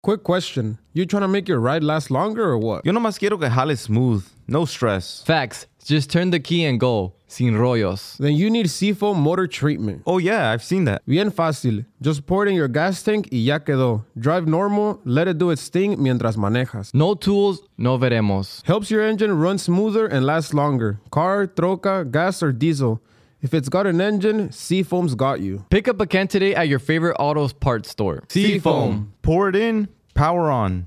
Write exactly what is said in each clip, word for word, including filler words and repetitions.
Quick question. You trying to make your ride last longer or what? Yo nomás quiero que jale smooth. No stress. Facts. Just turn the key and go. Sin rollos. Then you need Seafoam Motor Treatment. Oh yeah, I've seen that. Bien fácil. Just pour it in your gas tank y ya quedó. Drive normal, let it do its thing mientras manejas. No tools, no veremos. Helps your engine run smoother and last longer. Car, troca, gas, or diesel. If it's got an engine, Seafoam's got you. Pick up a can today at your favorite autos parts store. Seafoam. Pour it in, power on.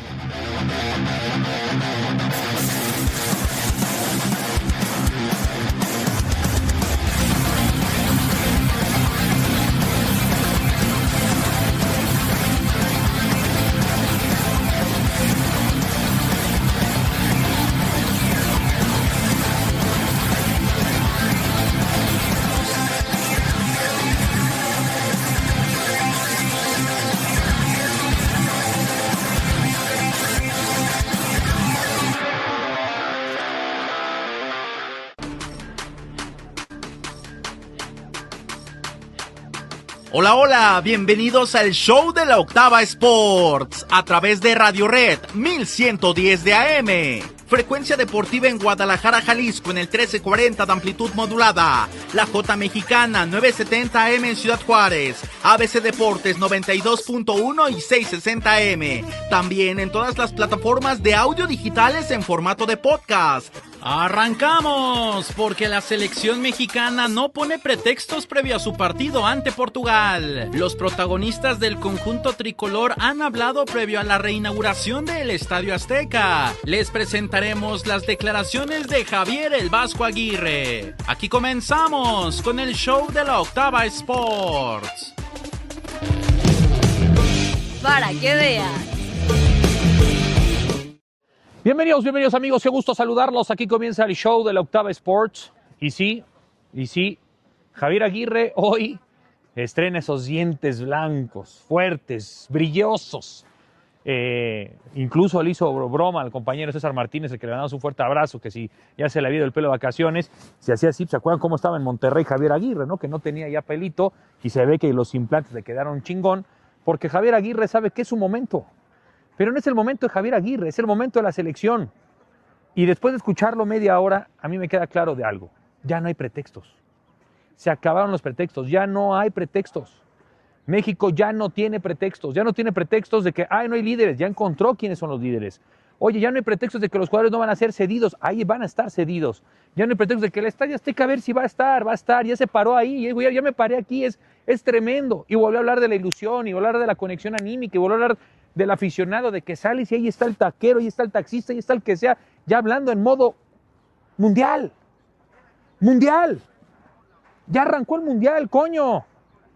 Hola, hola, bienvenidos al show de la Octava Sports, a través de Radio Red mil ciento diez de A M, frecuencia deportiva en Guadalajara, Jalisco en el trece cuarenta de amplitud modulada, la J Mexicana nueve setenta A M en Ciudad Juárez, A B C Deportes noventa y dos punto uno y seiscientos sesenta A M, también en todas las plataformas de audio digitales en formato de podcast. Arrancamos, porque la selección mexicana no pone pretextos previo a su partido ante Portugal. Los protagonistas del conjunto tricolor han hablado previo a la reinauguración del Estadio Azteca. Les presentaremos las declaraciones de Javier El Vasco Aguirre. Aquí comenzamos con el show de la Octava Sports. Para que veas. Bienvenidos, bienvenidos amigos, qué gusto saludarlos. Aquí comienza el show de la Octava Sports. Y sí, y sí, Javier Aguirre hoy estrena esos dientes blancos, fuertes, brillosos. Eh, incluso le hizo broma al compañero César Martínez, el que le mandamos un fuerte abrazo, que si ya se le había ido el pelo de vacaciones, si hacía así, ¿se acuerdan cómo estaba en Monterrey Javier Aguirre, no? Que no tenía ya pelito y se ve que los implantes le quedaron chingón, porque Javier Aguirre sabe que es su momento. Pero no es el momento de Javier Aguirre, es el momento de la selección. Y después de escucharlo media hora, a mí me queda claro de algo. Ya no hay pretextos. Se acabaron los pretextos, ya no hay pretextos. México ya no tiene pretextos, ya no tiene pretextos de que, ay, no hay líderes, ya encontró quiénes son los líderes. Oye, ya no hay pretextos de que los jugadores no van a ser cedidos, ahí van a estar cedidos. Ya no hay pretextos de que el Estadio Azteca a ver si va a estar, va a estar, ya se paró ahí, ya, ya me paré aquí, es, es tremendo. Y volvió a hablar de la ilusión, y volvió a hablar de la conexión anímica, y volvió a hablar del aficionado, de que sales y ahí está el taquero, ahí está el taxista, ahí está el que sea, ya hablando en modo mundial. Mundial. Ya arrancó el mundial, coño.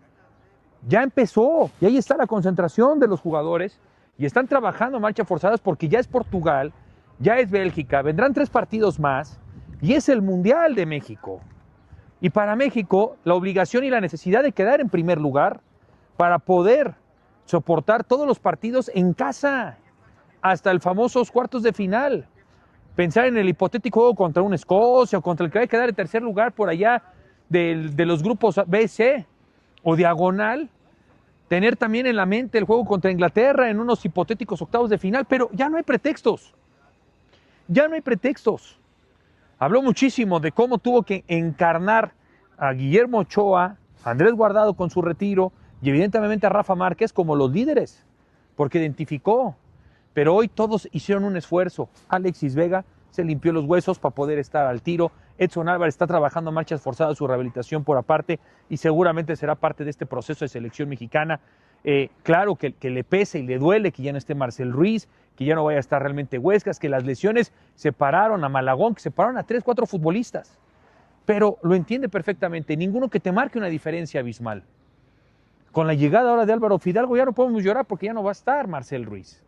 Ya empezó. Y ahí está la concentración de los jugadores. Y están trabajando a marcha forzadas porque ya es Portugal, ya es Bélgica, vendrán tres partidos más y es el Mundial de México. Y para México, la obligación y la necesidad de quedar en primer lugar para poder soportar todos los partidos en casa, hasta el famosos cuartos de final. Pensar en el hipotético juego contra un Escocia o contra el que va a quedar en tercer lugar por allá de, de los grupos B, C o diagonal. Tener también en la mente el juego contra Inglaterra en unos hipotéticos octavos de final, pero ya no hay pretextos. Ya no hay pretextos. Habló muchísimo de cómo tuvo que encarnar a Guillermo Ochoa, a Andrés Guardado con su retiro y evidentemente a Rafa Márquez como los líderes, porque identificó. Pero hoy todos hicieron un esfuerzo. Alexis Vega se limpió los huesos para poder estar al tiro. Edson Álvarez está trabajando a marchas forzadas su rehabilitación por aparte y seguramente será parte de este proceso de selección mexicana. Eh, claro que, que le pese y le duele que ya no esté Marcel Ruiz, que ya no vaya a estar realmente Huescas, que las lesiones separaron a Malagón, que separaron a tres, cuatro futbolistas. Pero lo entiende perfectamente, ninguno que te marque una diferencia abismal. Con la llegada ahora de Álvaro Fidalgo ya no podemos llorar porque ya no va a estar Marcel Ruiz.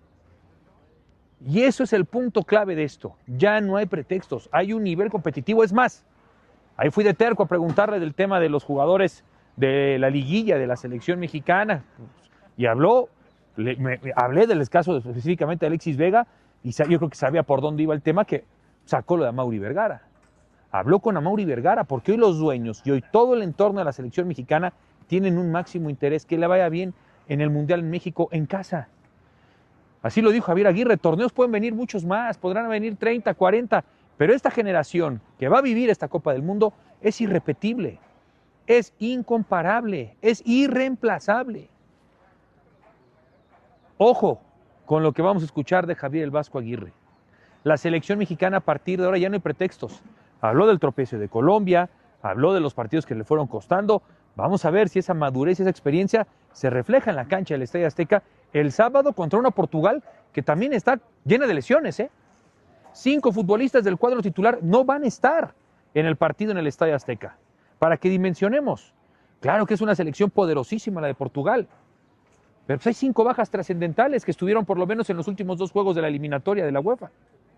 Y eso es el punto clave de esto. Ya no hay pretextos, hay un nivel competitivo. Es más, ahí fui de terco a preguntarle del tema de los jugadores de la liguilla de la selección mexicana y habló, le, me, me, hablé del caso específicamente de Alexis Vega y yo creo que sabía por dónde iba el tema, que sacó lo de Amaury Vergara. Habló con Amaury Vergara porque hoy los dueños y hoy todo el entorno de la selección mexicana tienen un máximo interés que le vaya bien en el Mundial en México en casa. Así lo dijo Javier Aguirre, torneos pueden venir muchos más, podrán venir treinta, cuarenta, pero esta generación que va a vivir esta Copa del Mundo es irrepetible, es incomparable, es irreemplazable. Ojo con lo que vamos a escuchar de Javier el Vasco Aguirre. La selección mexicana a partir de ahora ya no hay pretextos. Habló del tropiezo de Colombia, habló de los partidos que le fueron costando. Vamos a ver si esa madurez y esa experiencia se refleja en la cancha del Estadio Azteca el sábado contra una Portugal que también está llena de lesiones, ¿eh? Cinco futbolistas del cuadro titular no van a estar en el partido en el Estadio Azteca. Para que dimensionemos, claro que es una selección poderosísima la de Portugal, pero pues hay cinco bajas trascendentales que estuvieron por lo menos en los últimos dos juegos de la eliminatoria de la UEFA.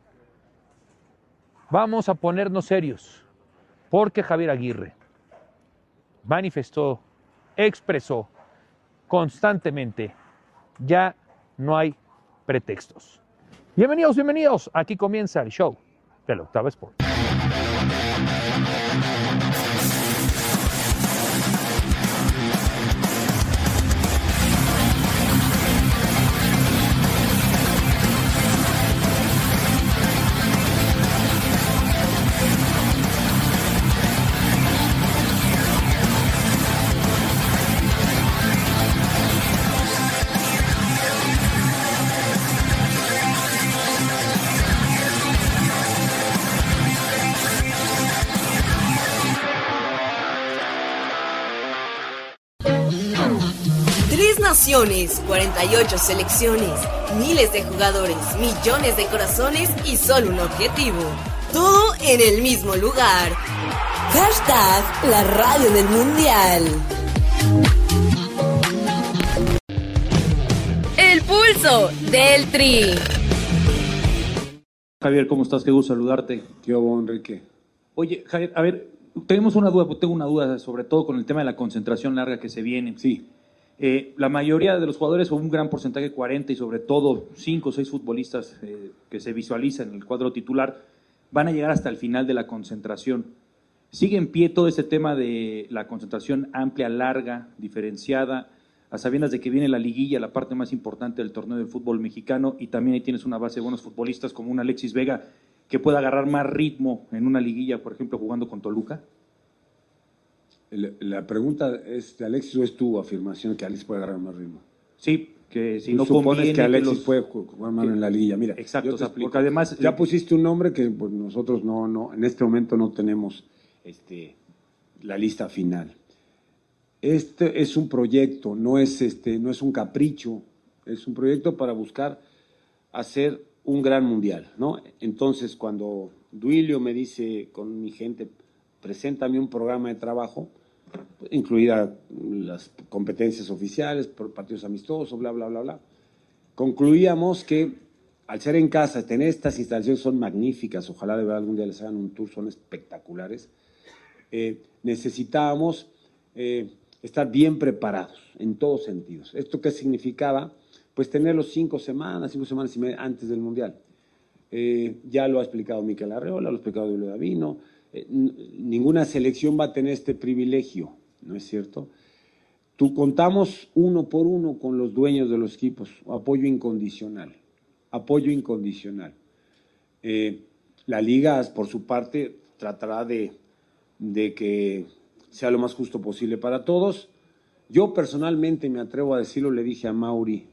Vamos a ponernos serios, porque Javier Aguirre manifestó, expresó constantemente, ya no hay pretextos. Bienvenidos, bienvenidos, aquí comienza el show de la Octava Sport. Naciones, cuarenta y ocho selecciones, miles de jugadores, millones de corazones y solo un objetivo. Todo en el mismo lugar. Hashtag la radio del mundial. El pulso del Tri. Javier, ¿cómo estás? Qué gusto saludarte. ¿Qué hubo, Enrique? Oye, Javier, a ver, tenemos una duda, tengo una duda sobre todo con el tema de la concentración larga que se viene. Sí. Eh, la mayoría de los jugadores, o un gran porcentaje, cuarenta y sobre todo cinco o seis futbolistas eh, que se visualizan en el cuadro titular, van a llegar hasta el final de la concentración. ¿Sigue en pie todo ese tema de la concentración amplia, larga, diferenciada, a sabiendas de que viene la liguilla, la parte más importante del torneo del fútbol mexicano, y también ahí tienes una base de buenos futbolistas como un Alexis Vega que pueda agarrar más ritmo en una liguilla, por ejemplo, jugando con Toluca? La pregunta es de Alexis o es tu afirmación que Alexis puede agarrar más ritmo. Sí, que si Tú no supones conviene que Alexis que los... puede jugar más en la liguilla. Mira, exacto, yo te o sea, porque además ya pusiste un nombre que pues, nosotros no, no, en este momento no tenemos este, la lista final. Este es un proyecto, no es este, no es un capricho, es un proyecto para buscar hacer un gran mundial, ¿no? Entonces, cuando Duilio me dice con mi gente, preséntame un programa de trabajo, incluida las competencias oficiales, por partidos amistosos, bla, bla, bla, bla. Concluíamos que al ser en casa, tener estas instalaciones son magníficas, ojalá de verdad algún día les hagan un tour, son espectaculares. Eh, necesitábamos eh, estar bien preparados en todos sentidos. ¿Esto qué significaba? Pues tenerlos cinco semanas, cinco semanas y media antes del Mundial. Eh, ya lo ha explicado Mikel Arreola, lo ha explicado Julio Davino. Eh, ninguna selección va a tener este privilegio, ¿no es cierto? Tú contamos uno por uno con los dueños de los equipos, apoyo incondicional, apoyo incondicional. Eh, la Liga, por su parte, tratará de, de que sea lo más justo posible para todos. Yo personalmente me atrevo a decirlo, le dije a Mauri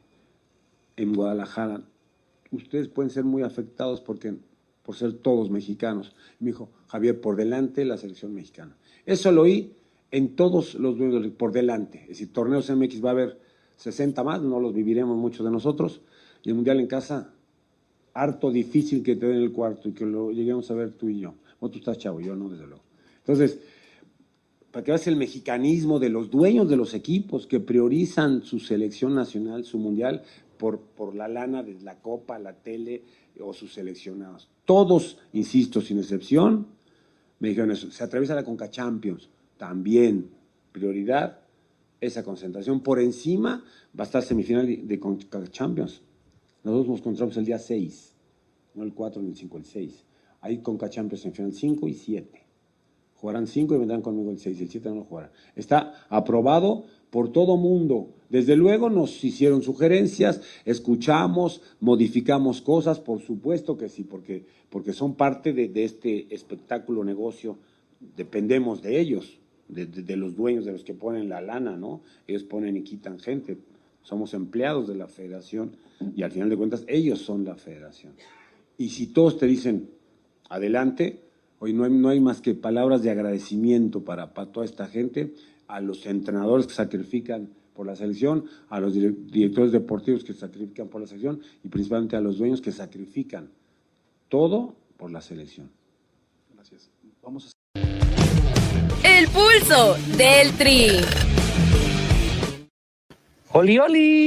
en Guadalajara, ustedes pueden ser muy afectados porque... por ser todos mexicanos. Me dijo, Javier, por delante la selección mexicana. Eso lo oí en todos los dueños, por delante. Es decir, torneos M X va a haber sesenta más, no los viviremos muchos de nosotros, y el Mundial en casa, harto difícil que te den el cuarto y que lo lleguemos a ver tú y yo. O tú estás chavo, yo no, desde luego. Entonces, para que veas el mexicanismo de los dueños de los equipos que priorizan su selección nacional, su Mundial, por, por la lana de la Copa, la tele o sus seleccionados. Todos, insisto, sin excepción, me dijeron eso. Se atraviesa la Conca Champions, también prioridad, esa concentración. Por encima va a estar semifinal de Conca Champions. Nosotros nos encontramos el día seis, no el cuatro ni el cinco, el seis. Ahí Conca Champions en final cinco y siete. Jugarán cinco y vendrán conmigo el seis, el siete no lo jugarán. Está aprobado por todo mundo. Desde luego nos hicieron sugerencias, escuchamos, modificamos cosas, por supuesto que sí, porque, porque son parte de, de este espectáculo negocio, dependemos de ellos, de, de, de los dueños, de los que ponen la lana, ¿no? Ellos ponen y quitan gente, somos empleados de la federación y al final de cuentas ellos son la federación. Y si todos te dicen, adelante, hoy no hay, no hay más que palabras de agradecimiento para, para toda esta gente, a los entrenadores que sacrifican por la selección, a los directores deportivos que sacrifican por la selección y principalmente a los dueños que sacrifican todo por la selección. Gracias. Vamos a... El pulso del Tri. ¡Oli,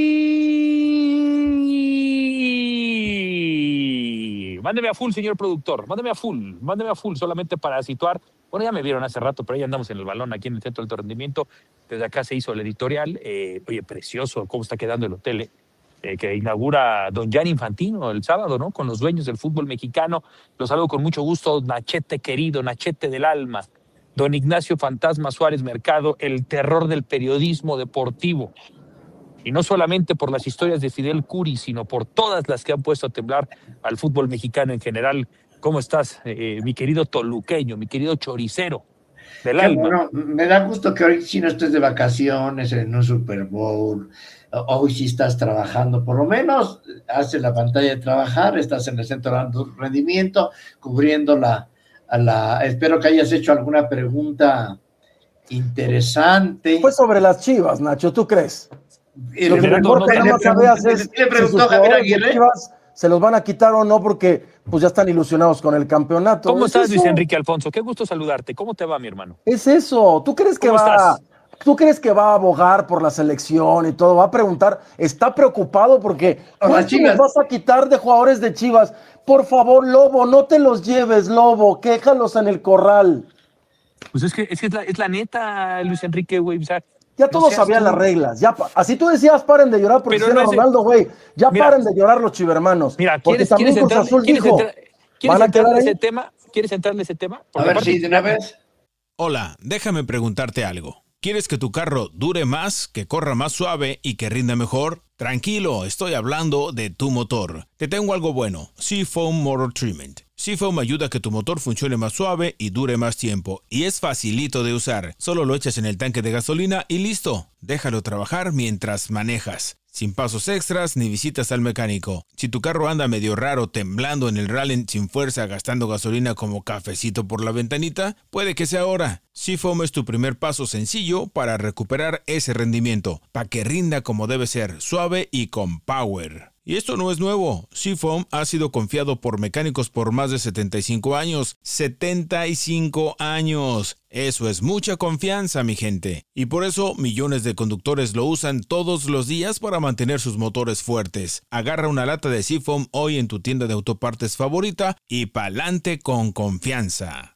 oli! Mándeme a full, señor productor. Mándeme a full. Mándeme a full solamente para situar. Bueno, ya me vieron hace rato, pero ya andamos en el balón aquí en el Centro de Alto Rendimiento. Desde acá se hizo el editorial. Eh, oye, precioso cómo está quedando el hotel, eh, que inaugura don Gianni Infantino el sábado, ¿no? Con los dueños del fútbol mexicano. Los saludo con mucho gusto, Nachete querido, Nachete del alma. Don Ignacio Fantasma Suárez Mercado, el terror del periodismo deportivo. Y no solamente por las historias de Fidel Curi, sino por todas las que han puesto a temblar al fútbol mexicano en general. ¿Cómo estás, eh, mi querido toluqueño, mi querido choricero del Qué alma? Bueno, me da gusto que hoy sí no estés de vacaciones en un Super Bowl. Hoy sí estás trabajando, por lo menos haces la pantalla de trabajar, estás en el Centro de Alto Rendimiento, cubriendo la, a la... Espero que hayas hecho alguna pregunta interesante. Fue sobre las Chivas, Nacho, ¿tú crees? Y Lo que Fernando, mejor no, que le nada más pregunté- sabías es le si preguntó sus Javier jugadores de Aguirre. Chivas se los van a quitar o no porque pues ya están ilusionados con el campeonato. ¿Cómo ¿Es estás, eso? Luis Enrique Alfonso? Qué gusto saludarte. ¿Cómo te va, mi hermano? Es eso. ¿Tú crees que ¿Cómo va estás? ¿Tú crees que va a abogar por la selección y todo? Va a preguntar, está preocupado porque Por las ¿cuánto Chivas. nos vas a quitar de jugadores de Chivas? Por favor, Lobo, no te los lleves, Lobo, quéjalos en el corral. Pues es que es, que es, la, es la neta, Luis Enrique, güey. O sea, Ya no todos seas sabían tú. las reglas. Ya, pa- así tú decías, paren de llorar por Pero Cristiano no es- Ronaldo, güey. Ya Mira, paren de llorar los chivermanos. Mira, porque ¿quieres, también ¿quieres Cruz entrar, Azul ¿quieres dijo, entrar, ¿quieres ¿van a entrar quedar en ahí? ese tema? ¿Quieres entrar en ese tema? A Porque ver aparte- si de una vez. Hola, déjame preguntarte algo. ¿Quieres que tu carro dure más, que corra más suave y que rinda mejor? Tranquilo, estoy hablando de tu motor. Te tengo algo bueno, Seafoam Motor Treatment. Seafoam ayuda a que tu motor funcione más suave y dure más tiempo. Y es facilito de usar. Solo lo echas en el tanque de gasolina y listo. Déjalo trabajar mientras manejas. Sin pasos extras ni visitas al mecánico. Si tu carro anda medio raro, temblando en el rally sin fuerza, gastando gasolina como cafecito por la ventanita, puede que sea ahora. Seafoam es tu primer paso sencillo para recuperar ese rendimiento, para que rinda como debe ser, suave y con power. Y esto no es nuevo. Seafoam ha sido confiado por mecánicos por más de setenta y cinco años. ¡setenta y cinco años! Eso es mucha confianza, mi gente. Y por eso millones de conductores lo usan todos los días para mantener sus motores fuertes. Agarra una lata de Seafoam hoy en tu tienda de autopartes favorita y pa'lante con confianza.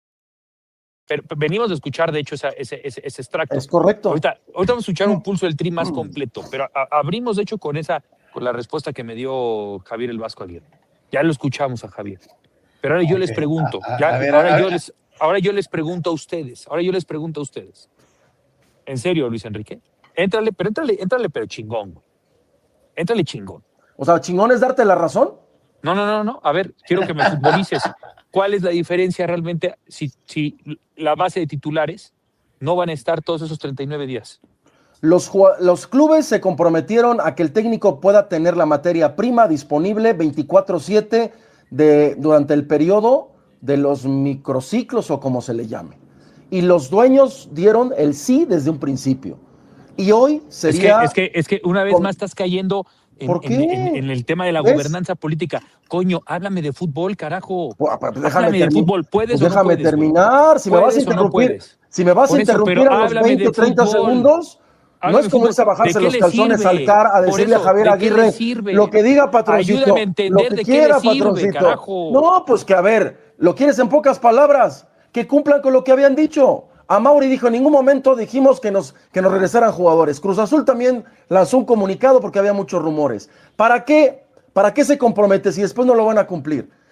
Pero venimos de escuchar, de hecho, esa- ese, ese, ese extracto. Es correcto. Ahorita, ahorita vamos a escuchar un pulso del Tri más completo, pero a- abrimos, de hecho, con esa, con la respuesta que me dio Javier el Vasco Aguirre. Ya lo escuchamos a Javier. Pero ahora yo les Ok. pregunto, A- a- ya, a ver, ahora, a- yo a- les, ahora yo les pregunto a ustedes, ahora yo les pregunto a ustedes. ¿En serio, Luis Enrique? Éntrale, pero éntrale, éntrale, pero chingón, güey. Éntrale chingón. O sea, chingón es darte la razón. No, no, no, no. A ver, quiero que me futbolices. ¿Cuál es la diferencia realmente si, si la base de titulares no van a estar todos esos treinta y nueve días? Los, jua- los clubes se comprometieron a que el técnico pueda tener la materia prima disponible veinticuatro siete de, durante el periodo de los microciclos o como se le llame. Y los dueños dieron el sí desde un principio. Y hoy sería... Es que, es que, es que una vez con- más estás cayendo en, ¿Por en- qué? en- en el tema de la ¿Ves? gobernanza política. Coño, háblame de fútbol, carajo. Pues, pues, déjame háblame de termi- fútbol. ¿Puedes pues o no déjame puedes, güey? terminar. Si me vas a ¿Puedes o no interrumpir, puedes? si me vas Por a eso, interrumpir pero a los háblame veinte de o treinta fútbol. segundos, no Háblame es como de irse a fútbol. bajarse ¿De qué los le calzones sirve? al car a Por decirle eso, a Javier ¿de qué le Aguirre sirve? lo que diga, patroncito. Ayúdame a entender lo que de qué quiera, le sirve, patroncito. carajo. No, pues que a ver, lo quieres en pocas palabras, que cumplan con lo que habían dicho. A Mauri dijo, en ningún momento dijimos que nos, que nos regresaran jugadores. Cruz Azul también lanzó un comunicado porque había muchos rumores. ¿Para qué? ¿Para qué se compromete si después no lo van a cumplir?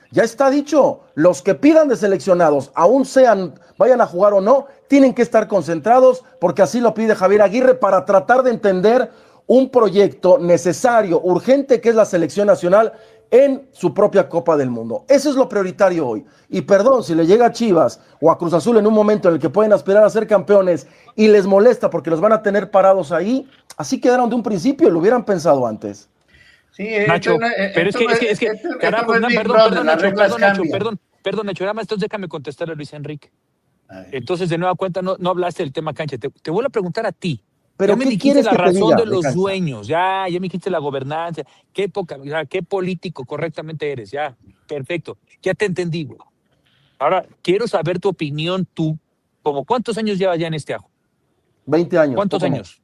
Ya está dicho, los que pidan de seleccionados, aún sean, vayan a jugar o no, tienen que estar concentrados porque así lo pide Javier Aguirre para tratar de entender un proyecto necesario, urgente, que es la selección nacional en su propia Copa del Mundo. Eso es lo prioritario hoy. Y perdón, si le llega a Chivas o a Cruz Azul en un momento en el que pueden aspirar a ser campeones y les molesta porque los van a tener parados ahí, así quedaron de un principio, lo hubieran pensado antes. Sí, Nacho, esto no- pero es que, esto es que, es que, esto- esto caramba, no es no, Big perdón, Brother, perdón, las Nacho, reglas perdón, Nacho, cambian. perdón, perdón, Nacho, nada más, entonces déjame contestar a Luis Enrique. Entonces, de nueva cuenta, no, no hablaste del tema cancha. Te, te vuelvo a preguntar a ti. ¿Pero ya me qué dijiste quieres la que te razón diga de de los cancha? dueños, ya, ya me dijiste la gobernanza, qué poca, o sea, qué político correctamente eres, ya, perfecto, ya te entendí, güey. Ahora, quiero saber tu opinión tú, como cuántos años llevas ya en este ajo, veinte años. ¿cuántos poco años?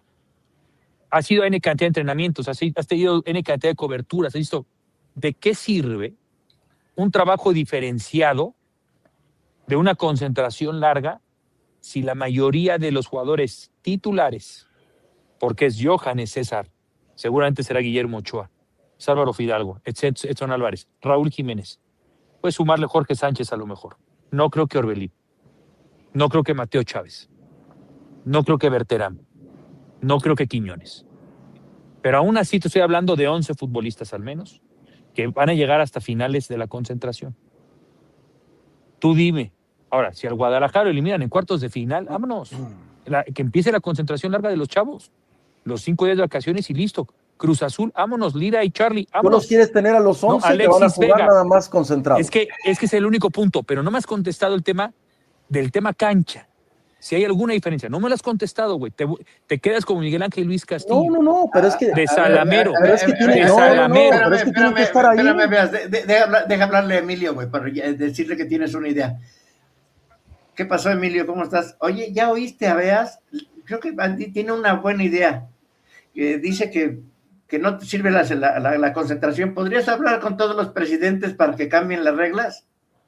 Has ido a N cantidad de entrenamientos, has, has tenido N cantidad de coberturas, has visto, ¿de qué sirve un trabajo diferenciado de una concentración larga si la mayoría de los jugadores titulares, porque es Johan, es César, seguramente será Guillermo Ochoa, es Álvaro Fidalgo, Edson Edson Álvarez, Raúl Jiménez, puedes sumarle Jorge Sánchez a lo mejor, no creo que Orbelín, no creo que Mateo Chávez, no creo que Berterame, no creo que Quiñones, pero aún así te estoy hablando de once futbolistas al menos que van a llegar hasta finales de la concentración. Tú dime, ahora, si al Guadalajara lo eliminan en cuartos de final, vámonos. La- que empiece la concentración larga de los chavos. Los cinco días de vacaciones y listo. Cruz Azul, vámonos. Lira y Charlie, Tú vámonos. los quieres tener a los No, once que van a Alexis jugar Vega. nada más concentrados. Es que, es que es el único punto, pero no me has contestado el tema del tema cancha. Si hay alguna diferencia. No me lo has contestado, güey. Te, te quedas como Miguel Ángel Luis Castillo. No, no, no, pero es que... De Salamero. Pero es que tiene... De No, no, no, Salamero. pero es que tiene que Espérame, estar ahí. espérame, veas, de- de- deja, hablar- deja hablarle a Emilio, güey, para ya decirle que tienes una idea. ¿Qué pasó, Emilio? ¿Cómo estás? Oye, ¿ya oíste a Beas? Creo que Andy tiene una buena idea. Que dice que, que no te sirve la, la, la- la concentración. ¿Podrías hablar con todos los presidentes para que cambien las reglas?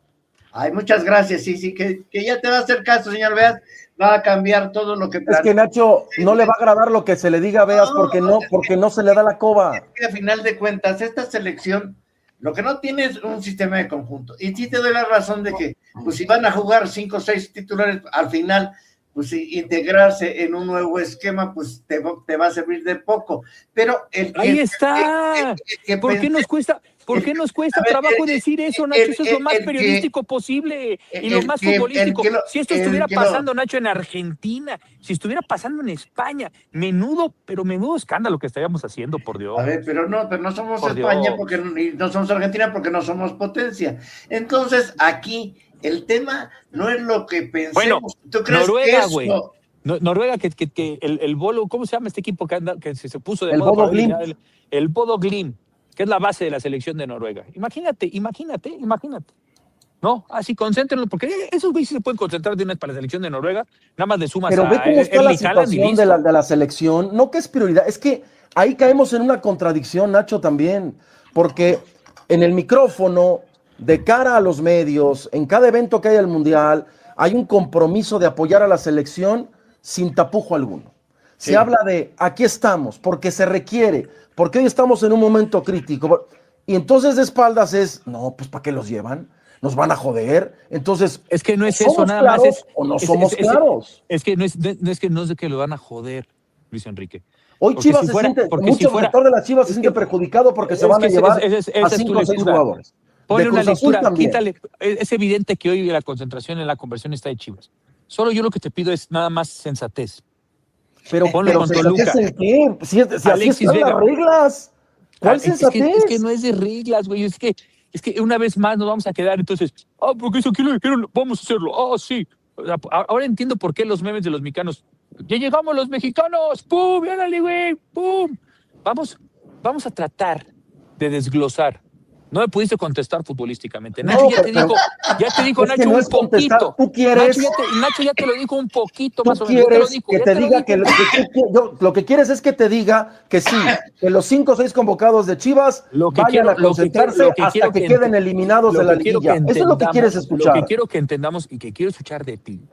Ay, muchas gracias. Sí, sí, que, que ya te va a hacer caso, señor Beas. Va a cambiar todo lo que... Es que Nacho no le va a agradar lo que se le diga a Beas porque no, porque no se le da la coba. Que a final de cuentas, esta selección lo que no tiene es un sistema de conjunto. Y sí te doy la razón de que, pues si van a jugar cinco o seis titulares, al final, pues i- integrarse en un nuevo esquema, pues te, va- te va a servir de poco. Pero el que- Ahí está. el- el- el que ¿Por qué pensé- nos cuesta, por qué nos cuesta A ver, trabajo el- decir eso, el- Nacho? Eso es lo el- más el que- periodístico posible y lo el más que- el futbolístico. que lo- Si esto el estuviera que lo- pasando, Nacho, en Argentina, si estuviera pasando en España, menudo, pero menudo escándalo que estaríamos haciendo, por Dios. A ver, pero no, pero no somos Por España Dios. porque no, y no somos Argentina porque no somos potencia. Entonces, aquí el tema no es lo que pensemos. Bueno, ¿Tú crees Noruega, que güey. eso? No- Noruega, que, que, que el, el Bolo, ¿cómo se llama este equipo que, anda, que se, se puso de El moda Bodo para Glimt. eliminar El, el Bodo Glimt, que es la base de la selección de Noruega. Imagínate, imagínate, imagínate. No, así concéntrenlo, porque esos güeyes sí se pueden concentrar de una vez para la selección de Noruega, nada más le sumas Pero a ve cómo está la Erling Haaland y situación de listo. la, de la selección. No que es prioridad, es que ahí caemos en una contradicción, Nacho, también. Porque en el micrófono, de cara a los medios, en cada evento que hay al Mundial, hay un compromiso de apoyar a la selección sin tapujo alguno. Se Sí. habla de aquí estamos, porque se requiere, porque hoy estamos en un momento crítico. Y entonces de espaldas es, no, pues ¿para qué los llevan? Nos van a joder. Entonces, Es que no es ¿somos eso, nada claros más es. o no es- somos es- es- claros? Es que no es, no es que no es de que lo van a joder, Luis Enrique. Hoy Porque Chivas si se fuera- siente, porque mucho si fuera- sector de las Chivas se es siente que- perjudicado porque se es van que a ese- llevar ese- ese- a esa es tu cinco o seis lectura. jugadores. Ponle De una Cruz Azul lectura, también. quítale. Es es evidente que hoy la concentración en la conversión está de Chivas. Solo yo lo que te pido es nada más sensatez. Pero, Ponlo pero con ¿sensatez Toluca. en qué? Si, si así Alexis están Vega. las reglas. ¿Cuál Ah, es, es que, sensatez? es que no es de reglas, güey. Es que, es que una vez más nos vamos a quedar. Entonces, ah, porque eso aquí lo dijeron, vamos a hacerlo. Ah, sí. O sea, a- ahora entiendo por qué los memes de los mexicanos. Ya llegamos los mexicanos. ¡Pum! ¡Viérale, güey! ¡Pum! Vamos, vamos a tratar de desglosar. No me pudiste contestar futbolísticamente. No, Nacho ya te pero- dijo, ya te dijo Es que Nacho no un es contestar. poquito. Tú quieres- Nacho ya, te, Nacho ya te lo dijo un poquito Tú más o menos. Ya te lo quieres dijo, que ya te te lo diga dijo. que, lo que, tú- yo- lo que quieres es que te diga que sí, que los cinco o seis convocados de Chivas Lo que vayan quiero- a lo que quiero- concentrarse lo que hasta quiero que, que queden ent- eliminados Lo de la que quiero que liguilla. Eso es lo que entendamos- quieres escuchar. Lo que quiero que entendamos y que quiero escuchar de ti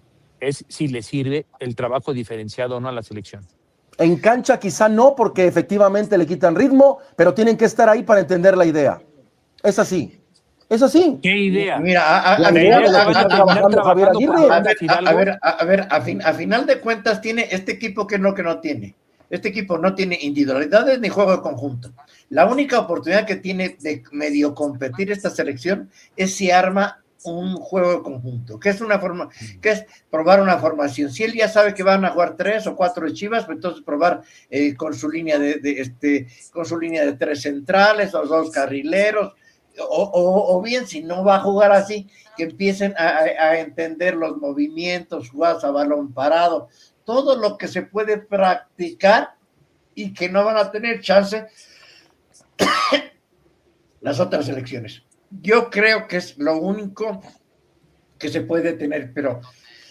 es si le sirve el trabajo diferenciado o no a la selección. En cancha quizá no, porque efectivamente le quitan ritmo, pero tienen que estar ahí para entender la idea. Es así. Es así. ¿Qué idea? Mira, a, a, La a, idea a- de lo a- que está a- trabajando Javier a- Aguirre. a ver, a, a ver, a, a ver, a, fin, a final de cuentas tiene este equipo que es lo que no tiene. Este equipo no tiene individualidades ni juego de conjunto. La única oportunidad que tiene de medio competir esta selección es si arma un juego de conjunto, que es una forma, que es probar una formación. Si él ya sabe que van a jugar tres o cuatro de Chivas, pues entonces probar eh, con su línea de, de este, con su línea de tres centrales, los dos carrileros, o, o, o bien si no va a jugar así, que empiecen a, a entender los movimientos, jugadas a balón parado, todo lo que se puede practicar y que no van a tener chance las otras selecciones. Yo creo que es lo único que se puede tener, pero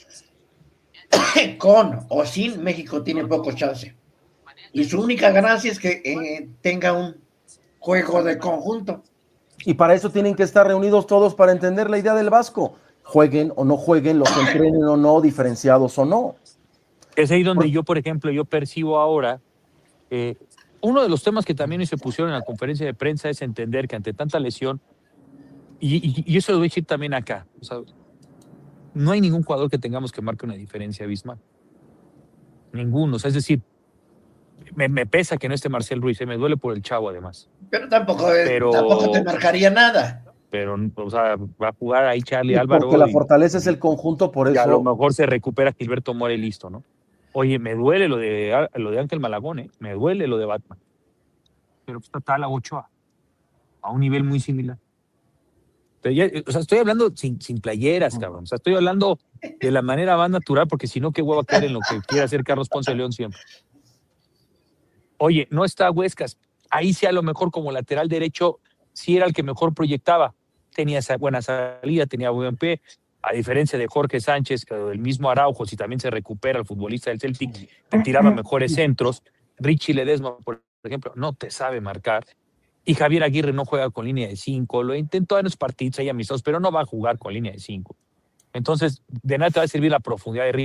con o sin México tiene poco chance. Y su única ganancia es que eh, tenga un juego de conjunto. Y para eso tienen que estar reunidos todos para entender la idea del Vasco. Jueguen o no jueguen, los entrenen o no, diferenciados o no. Es ahí donde yo, por ejemplo, yo percibo ahora, eh, uno de los temas que también se pusieron en la conferencia de prensa es entender que ante tanta lesión, y, y, y eso lo voy a decir también acá, o sea, no hay ningún jugador que tengamos que marque una diferencia abismal. Ninguno, o sea, es decir, me, me pesa que no esté Marcel Ruiz, eh, me duele por el chavo además. Pero tampoco, eh, Pero- tampoco te marcaría nada. Pero, o sea, va a jugar ahí Charlie Y Álvaro. porque la y- fortaleza es el conjunto, por y a lo eso. mejor se recupera Gilberto Mora y listo, ¿no? Oye, me duele lo de, lo de Ángel Malagón, ¿eh? Me duele lo de Batman. Pero pues, está la Ochoa, a un nivel muy similar. Pero ya, o sea, estoy hablando sin, sin playeras, cabrón. O sea, estoy hablando de la manera más natural, porque si no, qué hueva caer en lo que quiere hacer Carlos Ponce de León siempre. Oye, no está Huescas. Ahí sí, a lo mejor como lateral derecho, sí era el que mejor proyectaba. Tenía esa buena salida, tenía buen pie. A diferencia de Jorge Sánchez, que el mismo Araujo, si también se recupera el futbolista del Celtic, te tiraba mejores centros. Richie Ledesma, por ejemplo, no te sabe marcar. Y Javier Aguirre no juega con línea de cinco. Lo intentó en los partidos ahí amistosos, pero no va a jugar con línea de cinco. Entonces, de nada te va a servir la profundidad de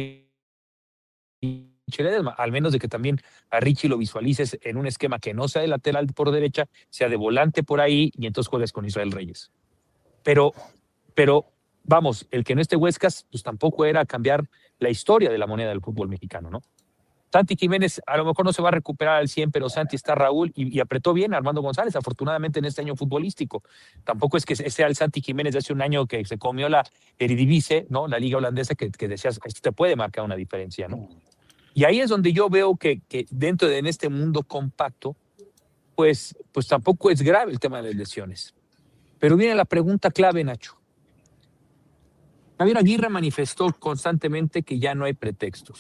Richie Ledesma, al menos de que también a Richie lo visualices en un esquema que no sea de lateral por derecha, sea de volante por ahí, y entonces juegues con Israel Reyes. Pero, pero vamos, el que no esté Huescas, pues tampoco era cambiar la historia de la moneda del fútbol mexicano, ¿no? Santi Jiménez a lo mejor no se va a recuperar al cien, pero Santi está Raúl y, y apretó bien a Armando González, afortunadamente en este año futbolístico. Tampoco es que sea el Santi Jiménez de hace un año que se comió la Eredivisie, ¿no? La liga holandesa, que, que decías, esto te puede marcar una diferencia, ¿no? Y ahí es donde yo veo que, que dentro de en este mundo compacto, pues, pues tampoco es grave el tema de las lesiones. Pero viene la pregunta clave, Nacho. Javier Aguirre manifestó constantemente que ya no hay pretextos.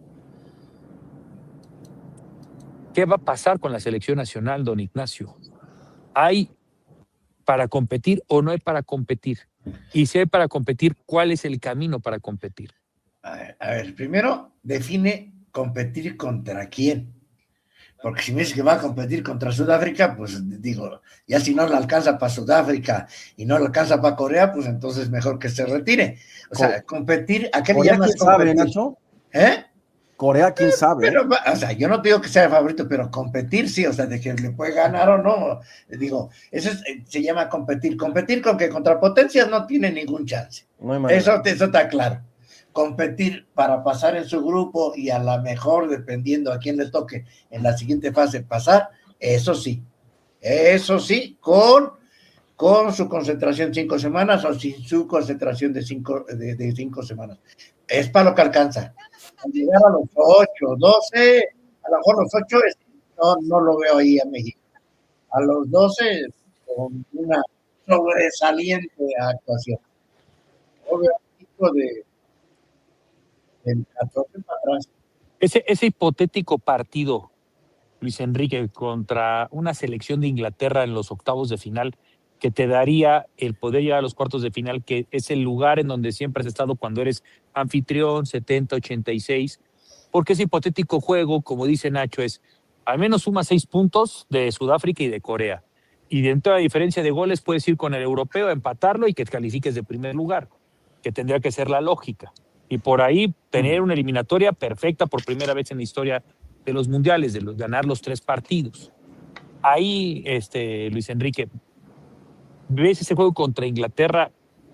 ¿Qué va a pasar con la selección nacional, don Ignacio? ¿Hay para competir o no hay para competir? Y si hay para competir, ¿cuál es el camino para competir? A ver, a ver, primero define competir contra quién. Porque si me dices que va a competir contra Sudáfrica, pues digo, ya si no le alcanza para Sudáfrica y no le alcanza para Corea, pues entonces mejor que se retire. O sea, competir, ¿a qué le Corea, llamas ¿quién sabe, competir? Nacho? ¿Eh? Corea, quién sabe. Pero, o sea, yo no te digo que sea el favorito, pero competir sí, o sea, de que le puede ganar o no. Digo, eso es- se llama competir. Competir con que contra potencias no tiene ningún chance. No hay manera. Eso, eso está claro. Competir para pasar en su grupo y a la mejor, dependiendo a quién le toque en la siguiente fase pasar, eso sí. Eso sí, con, con su concentración cinco semanas o sin su concentración de cinco, de, de cinco semanas. Es para lo que alcanza. Al llegar a los ocho, doce, a lo mejor los ocho, es- no, no lo veo ahí a México. A los doce, con una sobresaliente actuación. Yo veo a México de del catorce para atrás. Ese, ese hipotético partido, Luis Enrique, contra una selección de Inglaterra en los octavos de final, que te daría el poder llegar a los cuartos de final, que es el lugar en donde siempre has estado cuando eres anfitrión, setenta, ochenta y seis, porque ese hipotético juego, como dice Nacho, es al menos suma seis puntos de Sudáfrica y de Corea. Y dentro de la diferencia de goles puedes ir con el europeo, empatarlo y que te califiques de primer lugar, que tendría que ser la lógica. Y por ahí tener una eliminatoria perfecta por primera vez en la historia de los mundiales, de los, ganar los tres partidos. Ahí, este, Luis Enrique, ¿Ves ese juego contra Inglaterra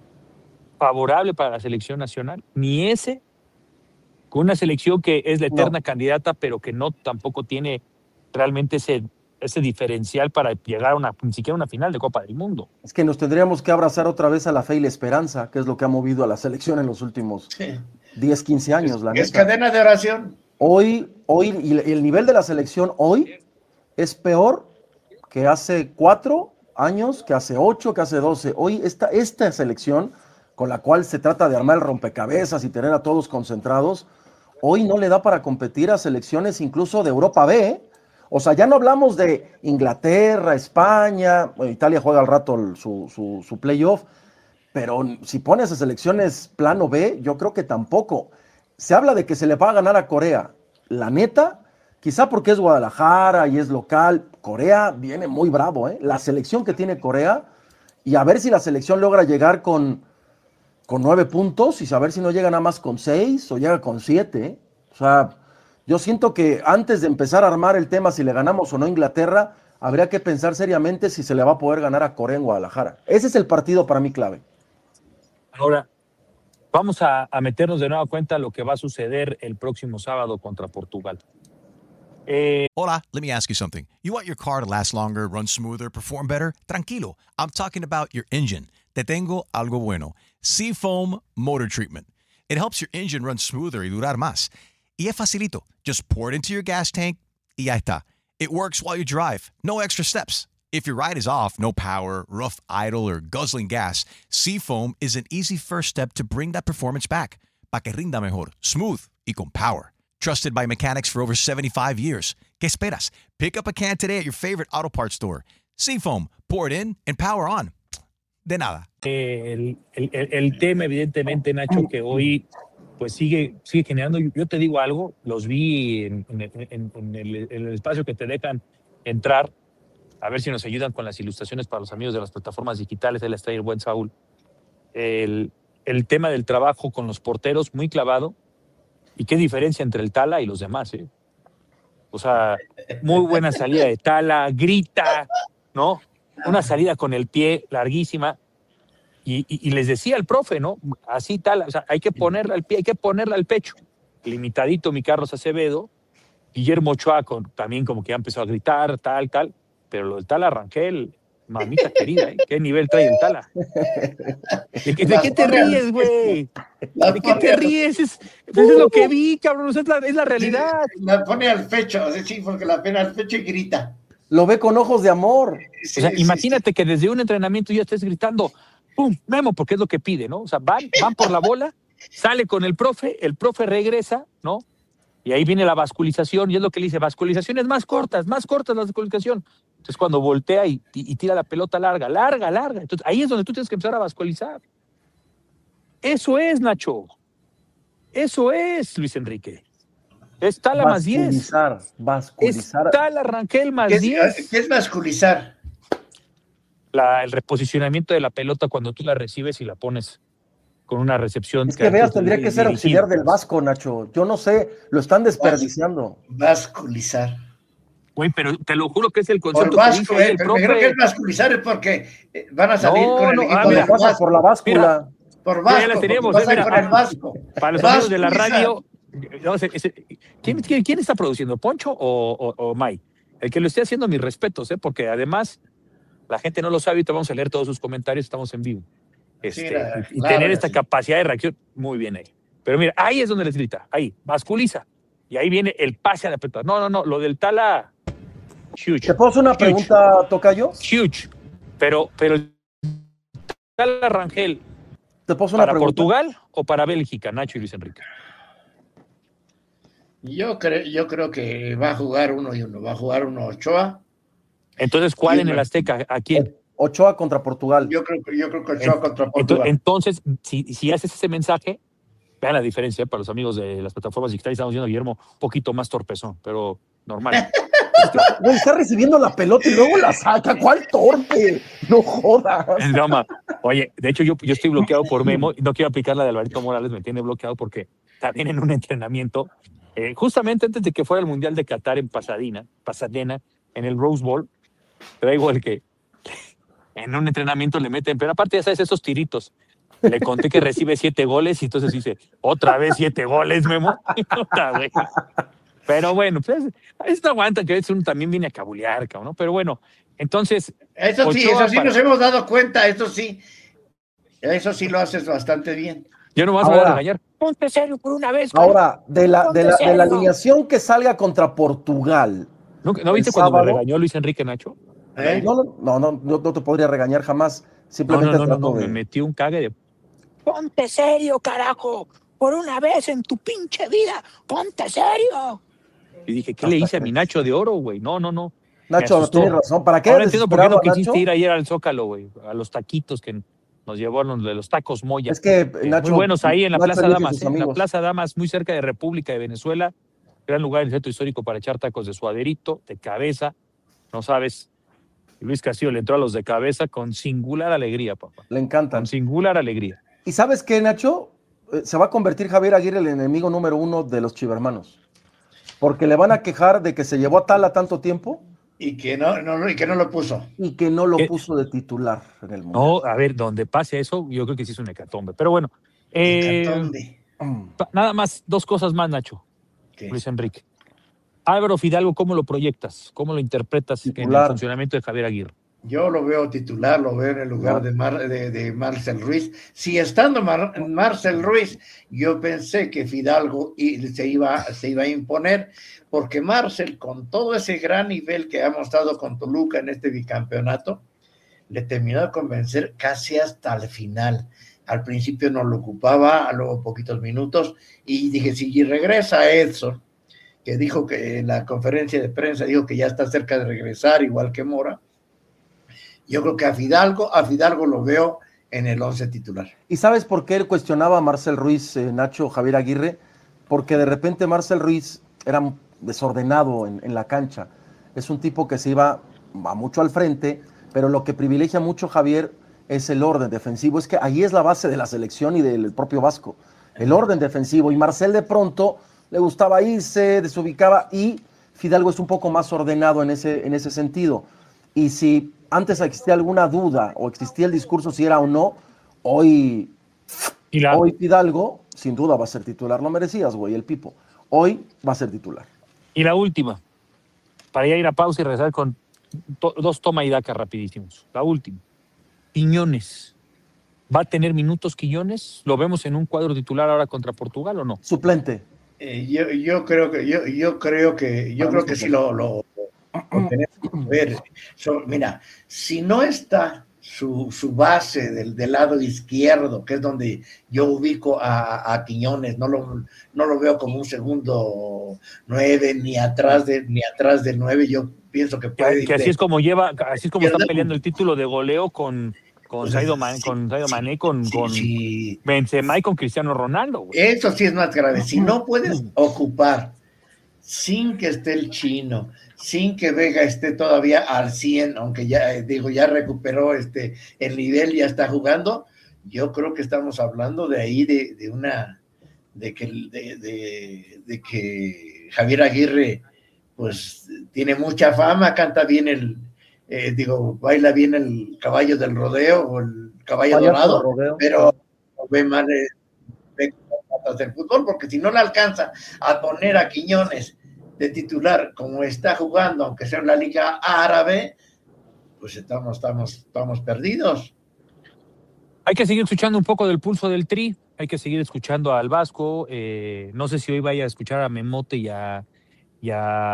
favorable para la selección nacional? Ni ese, con una selección que es la eterna no. candidata, pero que no tampoco tiene realmente ese, ese diferencial para llegar a una, ni siquiera a una final de Copa del Mundo. Es que nos tendríamos que abrazar otra vez a la fe y la esperanza, que es lo que ha movido a la selección en los últimos sí. diez, quince años. Es, la es cadena de oración. Hoy, hoy, y el nivel de la selección hoy es peor que hace cuatro años, que hace ocho, que hace doce. Hoy esta, esta selección, con la cual se trata de armar el rompecabezas y tener a todos concentrados, hoy no le da para competir a selecciones incluso de Europa B, ¿eh? O sea, ya no hablamos de Inglaterra, España, bueno, Italia juega al rato el, su, su, su playoff, pero si pones a selecciones plano B, yo creo que tampoco. Se habla de que se le va a ganar a Corea. La neta, quizá porque es Guadalajara y es local, Corea viene muy bravo, ¿eh? La selección que tiene Corea, y a ver si la selección logra llegar con, con nueve puntos, y saber si no llega nada más con seis o llega con siete, ¿eh? O sea, yo siento que antes de empezar a armar el tema si le ganamos o no a Inglaterra, habría que pensar seriamente si se le va a poder ganar a Corea en Guadalajara. Ese es el partido para mí clave. Ahora, vamos a, a meternos de nueva cuenta lo que va a suceder el próximo sábado contra Portugal. Eh, Hola, let me ask you something. You want your car to last longer, run smoother, perform better? Tranquilo, I'm talking about your engine. Te tengo algo bueno. Seafoam Motor Treatment. It helps your engine run smoother y durar más. Y es facilito. Just pour it into your gas tank y ya está. It works while you drive. No extra steps. If your ride is off, no power, rough idle, or guzzling gas, Seafoam is an easy first step to bring that performance back. Pa' que rinda mejor, smooth y con power. Trusted by mechanics for over seventy-five years. ¿Qué esperas? Pick up a can today at your favorite auto parts store. Seafoam, pour it in and power on. De nada. El, el, el tema, evidentemente, Nacho, que hoy pues sigue, sigue generando. Yo te digo algo, los vi en, en, en, en, el, en el espacio que te dejan entrar, a ver si nos ayudan con las ilustraciones para los amigos de las plataformas digitales. Él está ahí, el buen Saúl. El, el tema del trabajo con los porteros, muy clavado. Y qué diferencia entre el Tala y los demás, ¿eh? O sea, muy buena salida de Tala, grita, ¿no? Una salida con el pie larguísima. Y, y, y les decía el profe, ¿no? Así Tala, o sea, hay que ponerla al pie, hay que ponerla al pecho. Limitadito mi Carlos Acevedo, Guillermo Ochoa con, también como que ya empezó a gritar, tal, tal. Pero lo del Tala Rangel, mamita querida, ¿eh? ¿Qué nivel trae el Tala? ¿De, qué, de qué te ríes, güey? ¿De qué te ríes? Es, pues es lo que vi, cabrón, es la, es la realidad. La pone al pecho, sí, porque la pone al pecho y grita. Lo ve con ojos de amor. Sí, o sea, sí, imagínate sí. que desde un entrenamiento ya estés gritando, ¡pum! Memo, porque es lo que pide, ¿no? O sea, van, van por la bola, sale con el profe, el profe regresa, ¿no? Y ahí viene la vasculización, y es lo que le dice, vasculizaciones más cortas, más cortas la vasculización. Entonces cuando voltea y, y, y tira la pelota larga, larga, larga, entonces ahí es donde tú tienes que empezar a vasculizar. Eso es, Nacho. Eso es, Luis Enrique. Es Tala más diez. Vasculizar, vasculizar. Es Tala Rangel más ¿Qué es, diez. ¿Qué es vasculizar? La, el reposicionamiento de la pelota cuando tú la recibes y la pones con una recepción. Es que, que veas, tendría que ser auxiliar del Vasco, Nacho. Yo no sé, lo están desperdiciando. Vasculizar. Güey, pero te lo juro que es el concepto por vasco, que dice eh, el pero profe. me creo que es vasculizar es porque van a salir no, con el no, equipo ah, de pasa por la báscula. Mira, por Vasco, ya la tenemos, pasa eh, mira, por el Vasco. Para los amigos de la radio, no, ese, ese, ¿quién, quién, ¿quién está produciendo? ¿Poncho o, o, o May? El que lo esté haciendo, mis respetos, ¿eh? Porque además la gente no lo sabe y te vamos a leer todos sus comentarios, estamos en vivo. Este, sí, la, y, y claro, tener esta sí. capacidad de reacción, muy bien ahí. Pero mira, ahí es donde les grita, ahí, vasculiza. Y ahí viene el pase a la pelota. No, no, no, lo del Tala, huge. ¿Te puedo hacer una huge. pregunta, Tocayo? Huge. Pero, pero el Tala Rangel, ¿te puedo hacer una para pregunta? Portugal o para Bélgica, Nacho y Luis Enrique? Yo creo, yo creo que va a jugar uno y uno. Va a jugar uno Ochoa. Entonces, ¿cuál en el Azteca? ¿A quién? Ochoa contra Portugal. Yo creo, yo creo que Ochoa contra Portugal. Entonces, si, si haces ese mensaje, vean la diferencia, ¿eh? Para los amigos de las plataformas digitales, estamos viendo a Guillermo un poquito más torpezón, pero normal. Güey, está recibiendo la pelota y luego la saca. ¿Cuál torpe? No jodas. No, ma. Oye, de hecho, yo, yo estoy bloqueado por Memo y no quiero aplicar la de Alvarito Morales, me tiene bloqueado porque también en un entrenamiento, eh, justamente antes de que fuera el Mundial de Qatar en Pasadena, Pasadena, en el Rose Bowl, traigo el que en un entrenamiento le meten, pero aparte ya sabes, esos tiritos. Le conté que recibe siete goles y entonces dice, otra vez siete goles, Memo. Pero bueno, pues esto aguanta, que uno también viene a cabulear, cabrón, ¿no? Pero bueno, entonces... Eso sí, Ochoa eso sí para... nos hemos dado cuenta, eso sí. Eso sí lo haces bastante bien. Yo no vas a regañar. Ponte serio por una vez. Ahora, de la, de, la, de la alineación que salga contra Portugal. ¿No, ¿no viste cuando sábado, me regañó Luis Enrique Nacho? ¿Eh? No, no, no, no, no te podría regañar jamás. Simplemente no, no, no, no, no de... me metió un cague de... Ponte serio, carajo. Por una vez en tu pinche vida. Ponte serio. Y dije, ¿qué Hasta le hice que... a mi Nacho de oro, güey? No, no, no. Nacho, no tienes razón. ¿Para qué? Ahora entiendo por qué no quisiste Nacho? ir ayer al Zócalo, güey. A los taquitos que nos llevaron de los tacos Moya. Es que, eh, Nacho, muy buenos ahí en la Nacho Plaza Damas. ¿eh? En la Plaza Damas, muy cerca de República de Venezuela. Gran lugar en el centro histórico para echar tacos de suaderito, de cabeza. No sabes. Luis Castillo le entró a los de cabeza con singular alegría, papá. Le encantan. Con singular alegría. ¿Y sabes qué, Nacho? Se va a convertir Javier Aguirre el enemigo número uno de los chivermanos. Porque le van a quejar de que se llevó a Tala tanto tiempo. Y que no, no, y que no lo puso. Y que no lo ¿Qué? puso de titular en el mundo. No, a ver, donde pase eso, yo creo que sí es un hecatombe. Pero bueno. Eh, hecatombe. Nada más, dos cosas más, Nacho. ¿Qué? Luis Enrique. Álvaro Fidalgo, ¿cómo lo proyectas? ¿Cómo lo interpretas titular en el funcionamiento de Javier Aguirre? Yo lo veo titular, lo veo en el lugar de, Mar, de, de Marcel Ruiz. Si estando Mar, Marcel Ruiz, yo pensé que Fidalgo se iba, se iba a imponer, porque Marcel, con todo ese gran nivel que ha mostrado con Toluca en este bicampeonato, le terminó de convencer casi hasta el final. Al principio no lo ocupaba, luego poquitos minutos, y dije, si regresa Edson, que dijo que en la conferencia de prensa dijo que ya está cerca de regresar, igual que Mora, yo creo que a Fidalgo, a Fidalgo lo veo en el once titular. ¿Y sabes por qué él cuestionaba a Marcel Ruiz, eh, Nacho, Javier Aguirre? Porque de repente Marcel Ruiz era desordenado en, en la cancha. Es un tipo que se iba va mucho al frente, pero lo que privilegia mucho Javier es el orden defensivo. Es que ahí es la base de la selección y del propio Vasco. El orden defensivo. Y Marcel de pronto le gustaba irse, desubicaba, y Fidalgo es un poco más ordenado en ese, en ese sentido. Y si antes existía alguna duda o existía el discurso si era o no, hoy, ¿Y la... hoy Fidalgo sin duda va a ser titular. Lo merecías, güey, el Pipo. Hoy va a ser titular. Y la última, para ya ir a pausa y regresar con to dos toma y daca rapidísimos. La última, Quiñones. ¿Va a tener minutos Quiñones? ¿Lo vemos en un cuadro titular ahora contra Portugal o no? Suplente. Eh, yo, yo creo que yo, yo creo que yo creo que sí lo, lo, lo tenemos que ver. So, mira, si no está su, su base del, del lado izquierdo, que es donde yo ubico a, a Quiñones, no lo, no lo veo como un segundo nueve, ni atrás de, ni atrás del nueve, yo pienso que puede. Que, que así es como lleva, así es como está peleando el título de goleo con. Con Sadio Mané, con, Sadio Mané, con, sí, con sí. Benzema y con Cristiano Ronaldo. Güey. Eso sí es más grave. Si no puedes ocupar sin que esté el Chino, sin que Vega esté todavía al cien, aunque ya digo ya recuperó este el nivel, ya está jugando, yo creo que estamos hablando de ahí de, de una de que de, de, de que Javier Aguirre pues tiene mucha fama, canta bien el Eh, digo, baila bien el caballo del rodeo o el caballo Vaya dorado, rodeo. pero ve mal eh, ve patas del fútbol, porque si no le alcanza a poner a Quiñones de titular como está jugando, aunque sea en la Liga Árabe, pues estamos, estamos, estamos perdidos. Hay que seguir escuchando un poco del pulso del Tri, hay que seguir escuchando al Vasco, eh, no sé si hoy vaya a escuchar a Memote y a y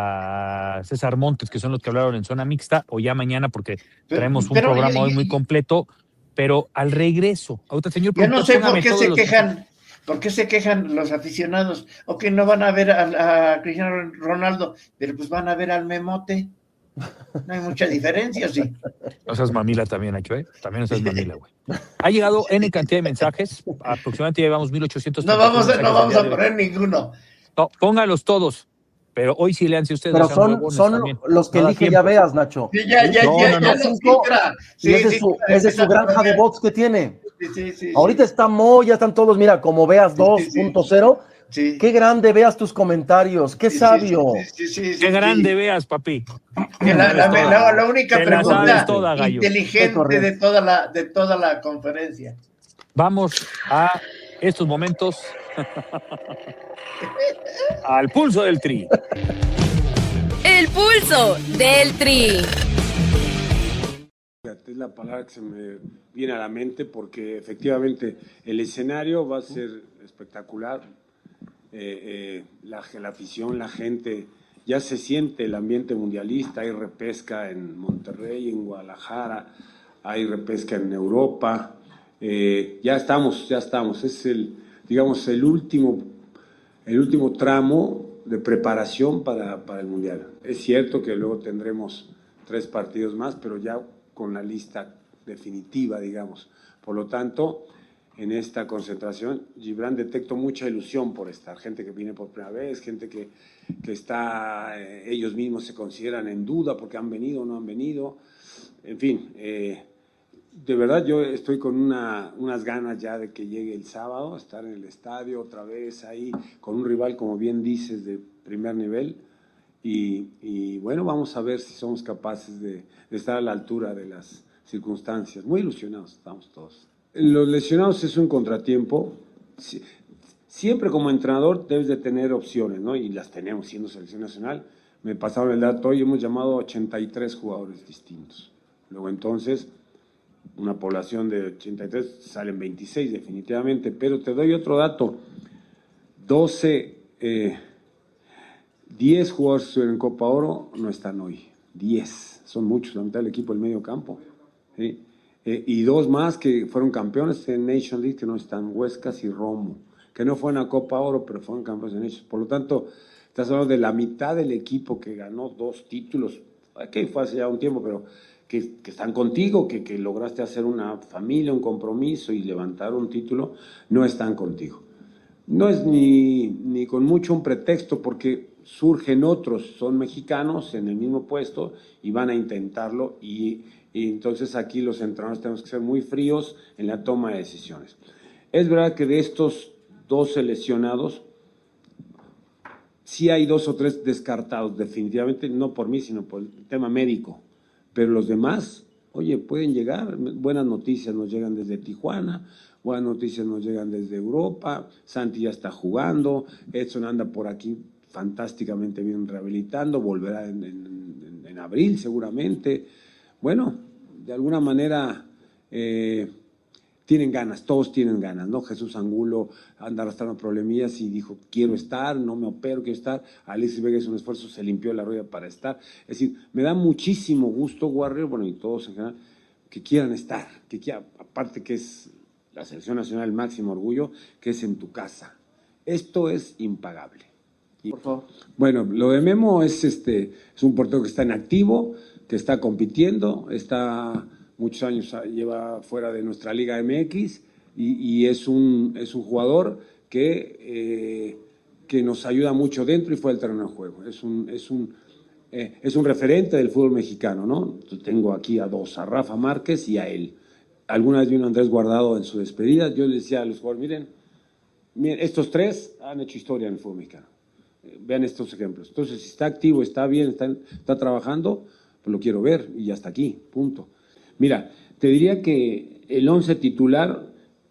a César Montes, que son los que hablaron en zona mixta, o ya mañana, porque traemos un pero, programa yo, hoy muy completo, pero al regreso. Ahorita, señor, yo no sé por qué se los... quejan, por qué se quejan los aficionados, o que no van a ver a, a Cristiano Ronaldo, pero pues van a ver al Memote. No hay mucha diferencia, sí. No seas mamila también, Nacho, ¿eh? También no seas mamila, güey. Ha llegado N cantidad de mensajes, aproximadamente llevamos mil ochocientos. No vamos, a, no vamos a poner ninguno. No, póngalos todos. Pero hoy sí leanse ustedes. Pero son, son los que elige ya veas, Nacho. Sí, ya, ya, no, ya, no, ya, no. Cinco, sí, y ese es su, ese es su granja de bots que tiene. Sí, sí, sí, Ahorita sí. está Mo, ya están todos, mira, como veas dos punto cero, sí, sí. Sí. Qué grande veas tus comentarios, qué Sí, sí, sabio. sí, sí, sí, sí, Qué sí. grande veas, papi. Que la, la- la- la única Te la pregunta sabes toda, gallo. inteligente de toda la, de toda la conferencia. Vamos a estos momentos al pulso del Tri. El pulso del Tri. Es la palabra que se me viene a la mente porque efectivamente el escenario va a ser espectacular. Eh, eh, la, la afición, la gente, ya se siente el ambiente mundialista. Hay repesca en Monterrey, en Guadalajara, hay repesca en Europa. Eh, ya estamos, ya estamos. Es el, digamos, el último, el último tramo de preparación para, para el mundial. Es cierto que luego tendremos tres partidos más, pero ya con la lista definitiva, digamos. Por lo tanto, en esta concentración, Gibran, detecto mucha ilusión por estar. Gente que viene por primera vez, gente que, que está, eh, ellos mismos se consideran en duda porque han venido o no han venido. En fin, eh, de verdad yo estoy con una, unas ganas ya de que llegue el sábado, estar en el estadio otra vez ahí, con un rival, como bien dices, de primer nivel. Y, y bueno, vamos a ver si somos capaces de, de estar a la altura de las circunstancias. Muy ilusionados estamos todos. Los lesionados es un contratiempo. Siempre como entrenador debes de tener opciones, ¿no? Y las tenemos siendo selección nacional. Me pasaron el dato hoy, hemos llamado a ochenta y tres jugadores distintos. Luego entonces, una población de ochenta y tres, salen veintiséis definitivamente. Pero te doy otro dato. doce... Eh, diez jugadores que estuvieron en Copa Oro no están hoy. diez. Son muchos, la mitad del equipo del medio campo. ¿Sí? Eh, y dos más que fueron campeones en Nation League que no están, Huescas y Romo, que no fueron a Copa Oro, pero fueron campeones en Nation. Por lo tanto, estás hablando de la mitad del equipo que ganó dos títulos, que fue hace ya un tiempo, pero que, que están contigo, que, que lograste hacer una familia, un compromiso y levantar un título, no están contigo. No es ni, ni con mucho un pretexto, porque surgen otros, son mexicanos en el mismo puesto y van a intentarlo, y, y entonces aquí los entrenadores tenemos que ser muy fríos en la toma de decisiones. Es verdad que de estos doce lesionados, sí hay dos o tres descartados, definitivamente, no por mí, sino por el tema médico, pero los demás, oye, pueden llegar, buenas noticias nos llegan desde Tijuana, buenas noticias nos llegan desde Europa, Santi ya está jugando, Edson anda por aquí fantásticamente bien rehabilitando, volverá en, en, en abril seguramente. Bueno, de alguna manera eh, tienen ganas, todos tienen ganas, ¿no? Jesús Angulo anda arrastrando problemillas y dijo, quiero estar, no me opero, quiero estar. Alexis Vega hizo un esfuerzo, se limpió la rodilla para estar. Es decir, me da muchísimo gusto, Warrior, bueno, y todos en general, que quieran estar, que quieran, aparte que es la selección nacional el máximo orgullo, que es en tu casa. Esto es impagable. Y, por favor. Bueno, lo de Memo es, este, es un portero que está en activo, que está compitiendo, está muchos años, lleva fuera de nuestra Liga M X y, y es, un, es un jugador que, eh, que nos ayuda mucho dentro y fuera del terreno de juego. Es un, es un, eh, es un referente del fútbol mexicano, ¿no? Tengo aquí a dos, a Rafa Márquez y a él. Alguna vez vino Andrés Guardado en su despedida, yo le decía a los jugadores, miren, miren, estos tres han hecho historia en el fútbol mexicano. Vean estos ejemplos. Entonces, si está activo, está bien, está, está trabajando, pues lo quiero ver y hasta aquí, punto. Mira, te diría que el once titular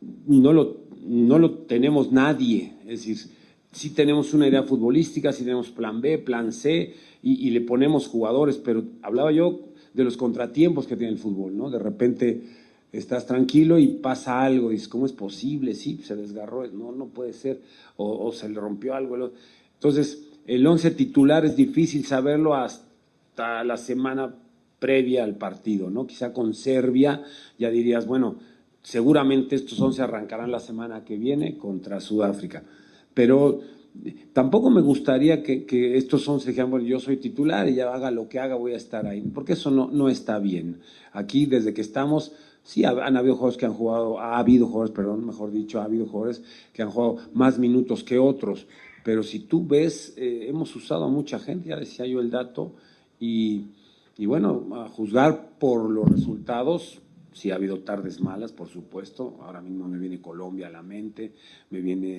no lo, no lo tenemos nadie, es decir, sí tenemos una idea futbolística, sí tenemos plan B, plan C y, y le ponemos jugadores, pero hablaba yo de los contratiempos que tiene el fútbol, ¿no? De repente estás tranquilo y pasa algo, y dices, ¿cómo es posible? Sí, se desgarró, no, no puede ser, o, o se le rompió algo. Entonces, el once titular es difícil saberlo hasta la semana previa al partido, ¿no? Quizá con Serbia ya dirías, bueno, seguramente estos once arrancarán la semana que viene contra Sudáfrica, pero tampoco me gustaría que, que estos once dijeran, bueno, yo soy titular y ya haga lo que haga, voy a estar ahí, porque eso no, no está bien. Aquí, desde que estamos, sí han habido jugadores que han jugado, ha habido jugadores, perdón, mejor dicho, ha habido jugadores que han jugado más minutos que otros, pero si tú ves, eh, hemos usado a mucha gente, ya decía yo el dato, y, y bueno, a juzgar por los resultados, sí ha habido tardes malas, por supuesto, ahora mismo me viene Colombia a la mente, me viene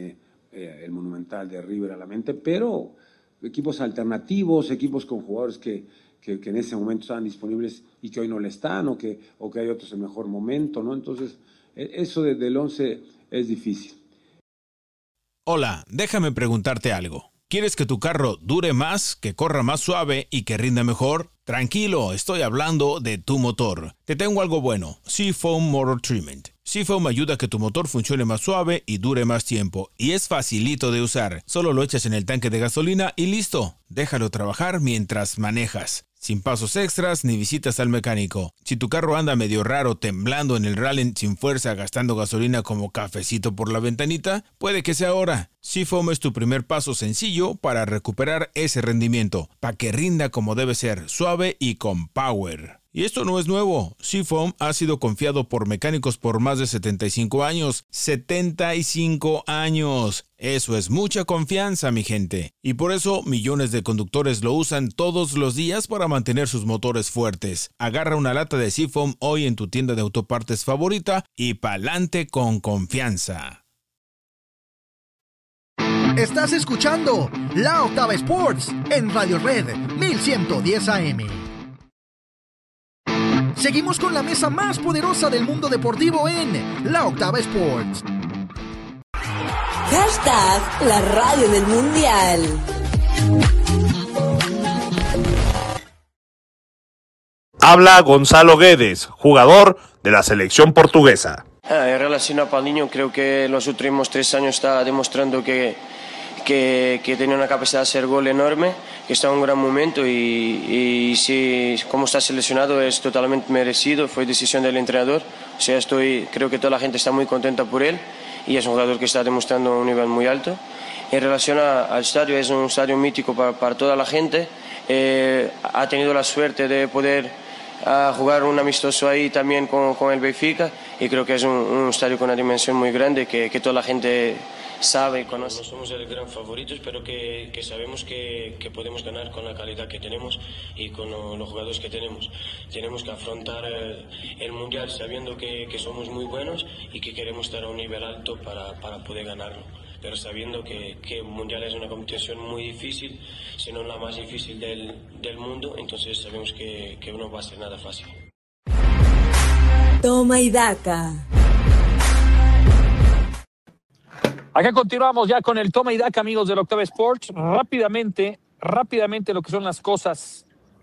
eh, el Monumental de River a la mente, pero equipos alternativos, equipos con jugadores que, que, que en ese momento estaban disponibles y que hoy no le están, o que, o que hay otros en mejor momento, ¿no? Entonces, eso de, del once es difícil. Hola, déjame preguntarte algo. ¿Quieres que tu carro dure más, que corra más suave y que rinda mejor? Tranquilo, estoy hablando de tu motor. Te tengo algo bueno, Seafoam Motor Treatment. Seafoam ayuda a que tu motor funcione más suave y dure más tiempo. Y es facilito de usar. Solo lo echas en el tanque de gasolina y listo. Déjalo trabajar mientras manejas. Sin pasos extras ni visitas al mecánico. Si tu carro anda medio raro, temblando en el rally sin fuerza, gastando gasolina como cafecito por la ventanita, puede que sea ahora. Seafoam es tu primer paso sencillo para recuperar ese rendimiento, para que rinda como debe ser, suave y con power. Y esto no es nuevo. Seafoam ha sido confiado por mecánicos por más de setenta y cinco años. ¡setenta y cinco años! Eso es mucha confianza, mi gente. Y por eso millones de conductores lo usan todos los días para mantener sus motores fuertes. Agarra una lata de Seafoam hoy en tu tienda de autopartes favorita y pa'lante con confianza. Estás escuchando La Octava Sports en Radio Red mil ciento diez A M. Seguimos con la mesa más poderosa del mundo deportivo en La Octava Sports. Hashtag la radio del mundial. Habla Gonzalo Guedes, jugador de la selección portuguesa. Ah, en relación a Paulinho, creo que en los últimos tres años está demostrando que, que, que tiene una capacidad de hacer gol enorme, que está en un gran momento y, y si como está seleccionado es totalmente merecido, fue decisión del entrenador. O sea, estoy, creo que toda la gente está muy contenta por él y es un jugador que está demostrando un nivel muy alto. En relación a, al estadio, es un estadio mítico para, para toda la gente. Eh, ha tenido la suerte de poder uh, jugar un amistoso ahí también con, con el Benfica y creo que es un, un estadio con una dimensión muy grande que, que toda la gente sabe y conoce. No somos el gran favoritos, pero que, que sabemos que, que podemos ganar con la calidad que tenemos y con lo, los jugadores que tenemos. Tenemos que afrontar el, el Mundial sabiendo que, que somos muy buenos y que queremos estar a un nivel alto para, para poder ganarlo. Pero sabiendo que, que el Mundial es una competición muy difícil, si no la más difícil del, del mundo, entonces sabemos que, que no va a ser nada fácil. Toma y daca. Acá continuamos ya con el toma y daca, amigos del Octava Sports. Rápidamente, rápidamente lo que son las cosas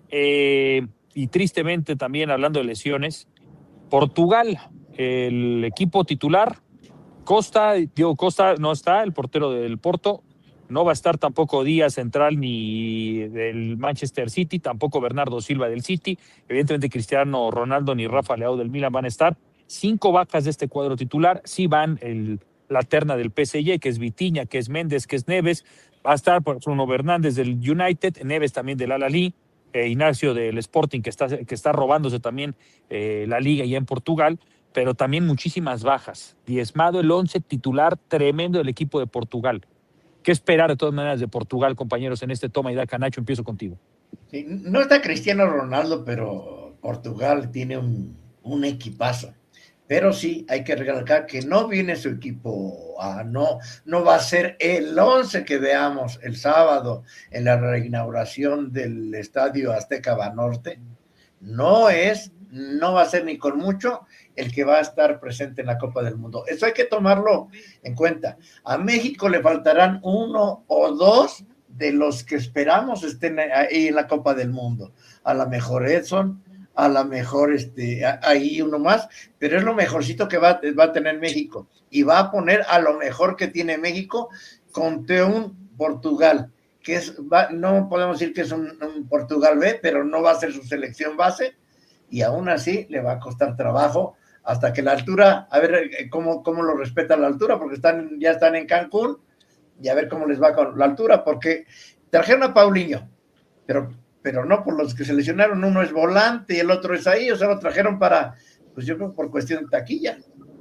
eh, y tristemente también hablando de lesiones. Portugal, el equipo titular, Costa, Diego Costa no está, el portero del Porto. No va a estar tampoco Díaz central ni del Manchester City, tampoco Bernardo Silva del City. Evidentemente Cristiano Ronaldo ni Rafa Leao del Milan van a estar. Cinco bajas de este cuadro titular. Sí van el, la terna del P S G, que es Vitinha, que es Méndez, que es Neves. Va a estar Bruno Fernández del United, Neves también del Al-Ahly, eh, Ignacio del Sporting, que está, que está robándose también eh, la liga ya en Portugal. Pero también muchísimas bajas. Diezmado el once titular tremendo del equipo de Portugal. ¿Qué esperar de todas maneras de Portugal, compañeros, en este toma y daca? Nacho, empiezo contigo. Sí, no está Cristiano Ronaldo, pero Portugal tiene un, un equipazo. Pero sí, hay que recalcar que no viene su equipo, a, no, no va a ser el once que veamos el sábado en la reinauguración del Estadio Azteca Banorte. No es, no va a ser ni con mucho el que va a estar presente en la Copa del Mundo. Eso hay que tomarlo en cuenta. A México le faltarán uno o dos de los que esperamos estén ahí en la Copa del Mundo. A la mejor Edson, a la mejor este, ahí uno más, pero es lo mejorcito que va, va a tener México. Y va a poner a lo mejor que tiene México contra un Portugal, que es, va, no podemos decir que es un, un Portugal B, pero no va a ser su selección base, y aún así le va a costar trabajo hasta que la altura, a ver cómo, cómo lo respeta la altura, porque están, ya están en Cancún, y a ver cómo les va con la altura, porque trajeron a Paulinho, pero, pero no por los que se lesionaron, uno es volante y el otro es ahí, o sea, lo trajeron para, pues yo creo por cuestión de taquilla.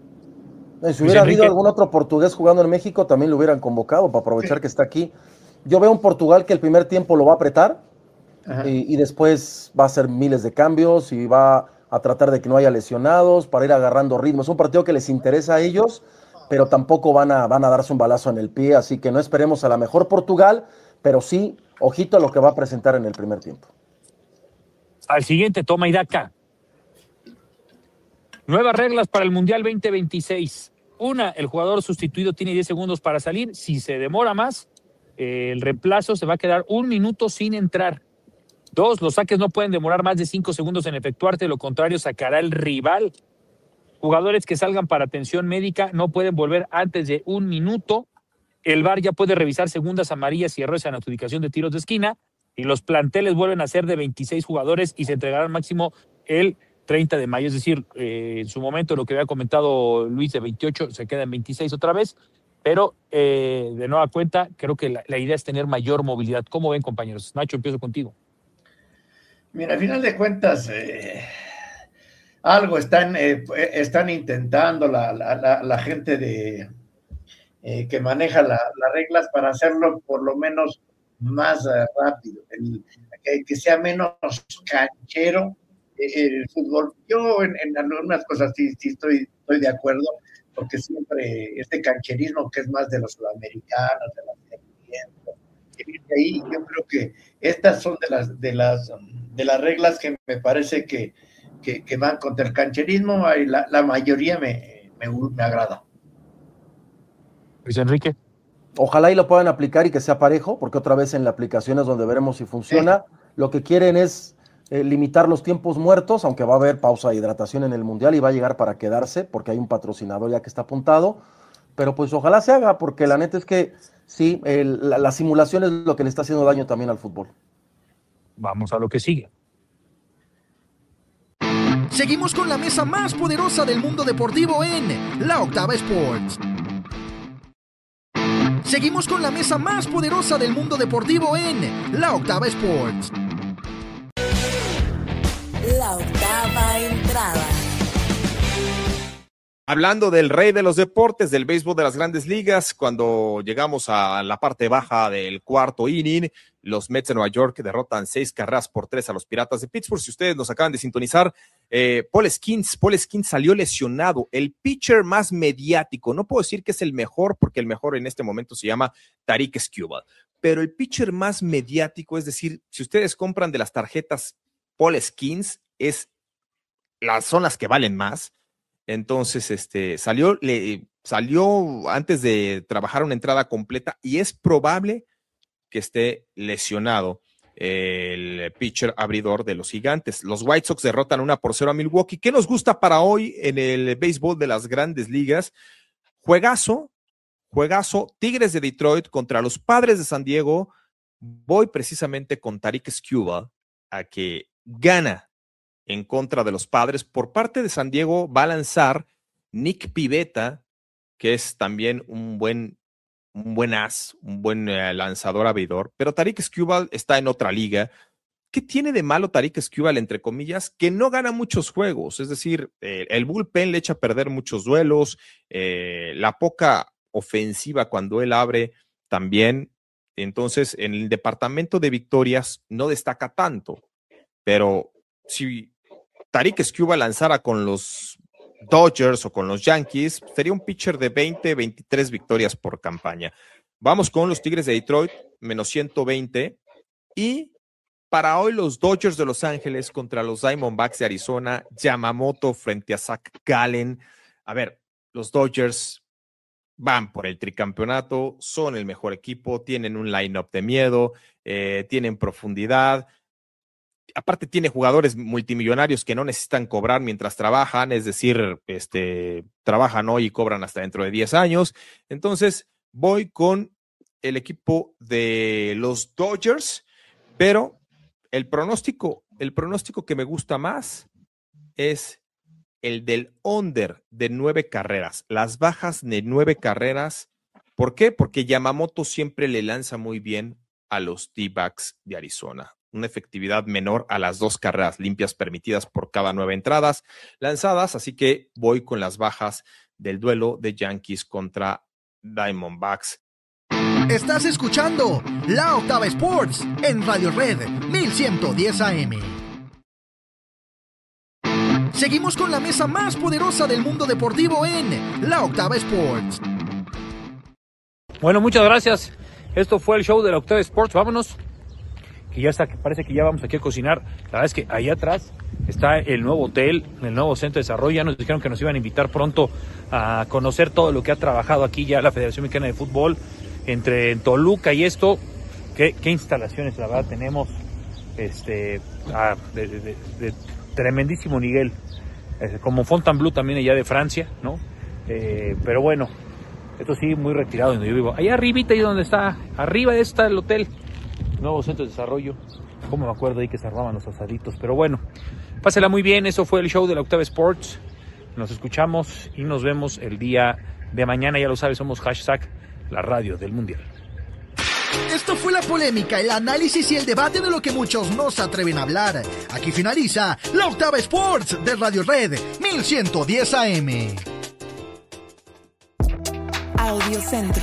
Si hubiera habido algún otro portugués jugando en México, también lo hubieran convocado para aprovechar sí. que está aquí. Yo veo un Portugal que el primer tiempo lo va a apretar y, y después va a hacer miles de cambios y va a tratar de que no haya lesionados para ir agarrando ritmo. Es un partido que les interesa a ellos pero tampoco van a, van a darse un balazo en el pie, así que no esperemos a la mejor Portugal, pero sí, ojito a lo que va a presentar en el primer tiempo. Al siguiente, toma y daca. Nuevas reglas para el Mundial veinte veintiséis. Una, el jugador sustituido tiene diez segundos para salir. Si se demora más, eh, el reemplazo se va a quedar un minuto sin entrar. Dos, los saques no pueden demorar más de cinco segundos en efectuarse, de lo contrario sacará el rival. Jugadores que salgan para atención médica no pueden volver antes de un minuto. El V A R ya puede revisar segundas amarillas y errores en la adjudicación de tiros de esquina. Y los planteles vuelven a ser de veintiséis jugadores y se entregarán máximo el treinta de mayo. Es decir, eh, en su momento lo que había comentado Luis de veintiocho se queda en veintiséis otra vez. Pero eh, de nueva cuenta, creo que la, la idea es tener mayor movilidad. ¿Cómo ven, compañeros? Nacho, empiezo contigo. Mira, al final de cuentas, eh, algo están, eh, están intentando la, la, la, la gente de, eh, que maneja la, las reglas para hacerlo por lo menos más uh, rápido, el, que, que sea menos canchero eh, el fútbol. Yo en, en algunas cosas sí, sí estoy, estoy de acuerdo, porque siempre este cancherismo que es más de los sudamericanos, de las de ahí, yo creo que estas son de las de las de las reglas que me parece que, que, que van contra el cancherismo, y la, la mayoría me, me, me agrada. Luis Enrique. Ojalá y lo puedan aplicar y que sea parejo, porque otra vez en la aplicación es donde veremos si funciona. Sí. Lo que quieren es eh, limitar los tiempos muertos, aunque va a haber pausa de hidratación en el Mundial y va a llegar para quedarse, porque hay un patrocinador ya que está apuntado. Pero pues ojalá se haga, porque la neta es que sí, el, la, la simulación es lo que le está haciendo daño también al fútbol. Vamos a lo que sigue. Seguimos con la mesa más poderosa del mundo deportivo en La Octava Sports. Seguimos con la mesa más poderosa del mundo deportivo en La Octava Sports. La octava entrada. Hablando del rey de los deportes, del béisbol de las grandes ligas, cuando llegamos a la parte baja del cuarto inning, los Mets de Nueva York derrotan seis carreras por tres a los Piratas de Pittsburgh. Si ustedes nos acaban de sintonizar, eh, Paul Skeens, Paul Skeens salió lesionado, el pitcher más mediático. No puedo decir que es el mejor, porque el mejor en este momento se llama Tarik Skubal, pero el pitcher más mediático, es decir, si ustedes compran de las tarjetas Paul Skeens, es, las, son las que valen más. Entonces, este, salió, le, salió antes de trabajar una entrada completa y es probable que esté lesionado el pitcher abridor de los Gigantes. Los White Sox derrotan una por cero a Milwaukee. ¿Qué nos gusta para hoy en el béisbol de las grandes ligas? Juegazo, juegazo, Tigres de Detroit contra los Padres de San Diego. Voy precisamente con Tarik Skubal a que gana en contra de los Padres. Por parte de San Diego va a lanzar Nick Pivetta, que es también un buen, un buen as, un buen eh, lanzador abridor, pero Tarik Skubal está en otra liga. ¿Qué tiene de malo Tarik Skubal, entre comillas? Que no gana muchos juegos, es decir, eh, el bullpen le echa a perder muchos duelos, eh, la poca ofensiva cuando él abre también. Entonces, en el departamento de victorias no destaca tanto, pero si Tarik Skubal lanzara con los Dodgers o con los Yankees, sería un pitcher de veinte, veintitrés victorias por campaña. Vamos con los Tigres de Detroit, menos ciento veinte. Y para hoy los Dodgers de Los Ángeles contra los Diamondbacks de Arizona, Yamamoto frente a Zach Gallen. A ver, los Dodgers van por el tricampeonato, son el mejor equipo, tienen un line-up de miedo, eh, tienen profundidad. Aparte tiene jugadores multimillonarios que no necesitan cobrar mientras trabajan, es decir, este, trabajan hoy y cobran hasta dentro de diez años. Entonces voy con el equipo de los Dodgers, pero el pronóstico, el pronóstico que me gusta más es el del under de nueve carreras, las bajas de nueve carreras. ¿Por qué? Porque Yamamoto siempre le lanza muy bien a los D-backs de Arizona. Una efectividad menor a las dos carreras limpias permitidas por cada nueve entradas lanzadas, así que voy con las bajas del duelo de Yankees contra Diamondbacks. Estás escuchando La Octava Sports en Radio Red mil ciento diez A M. Seguimos con la mesa más poderosa del mundo deportivo en La Octava Sports. Bueno, muchas gracias. Esto fue el show de La Octava Sports. Vámonos. Que ya está, que parece que ya vamos aquí a cocinar. La verdad es que ahí atrás está el nuevo hotel, el nuevo centro de desarrollo. Ya nos dijeron que nos iban a invitar pronto a conocer todo lo que ha trabajado aquí ya la Federación Mexicana de Fútbol entre Toluca y esto. Qué, qué instalaciones, la verdad, tenemos este ah, de, de, de, de tremendísimo nivel. Eh, como Fontainebleau también allá de Francia, ¿no? Eh, pero bueno, esto sí, muy retirado donde yo vivo. Allá arribita, ahí donde está, arriba de está el hotel. Nuevo centro de desarrollo. Como me acuerdo ahí que se armaban los asaditos. Pero bueno, pásela muy bien. Eso fue el show de La Octava Sports. Nos escuchamos y nos vemos el día de mañana. Ya lo sabes, somos hashtag la radio del mundial. Esto fue la polémica, el análisis y el debate de lo que muchos no se atreven a hablar. Aquí finaliza La Octava Sports de Radio Red mil ciento diez A M. Audio Centro.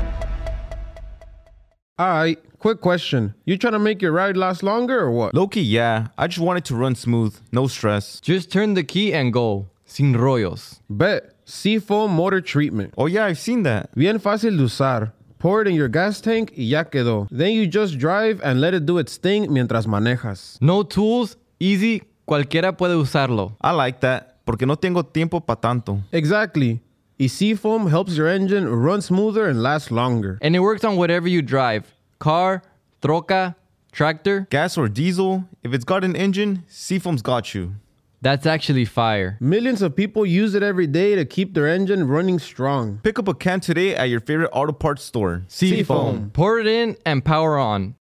Alright, quick question. You trying to make your ride last longer or what? Low-key, yeah. I just want it to run smooth. No stress. Just turn the key and go. Sin rollos. Bet. Seafoam Motor Treatment. Oh yeah, I've seen that. Bien fácil de usar. Pour it in your gas tank y ya quedó. Then you just drive and let it do its thing mientras manejas. No tools, easy, cualquiera puede usarlo. I like that, porque no tengo tiempo pa' tanto. Exactly. Y Seafoam helps your engine run smoother and last longer. And it works on whatever you drive. Car, troca, tractor. Gas or diesel, if it's got an engine, Seafoam's got you. That's actually fire. Millions of people use it every day to keep their engine running strong. Pick up a can today at your favorite auto parts store. Seafoam. Pour it in and power on.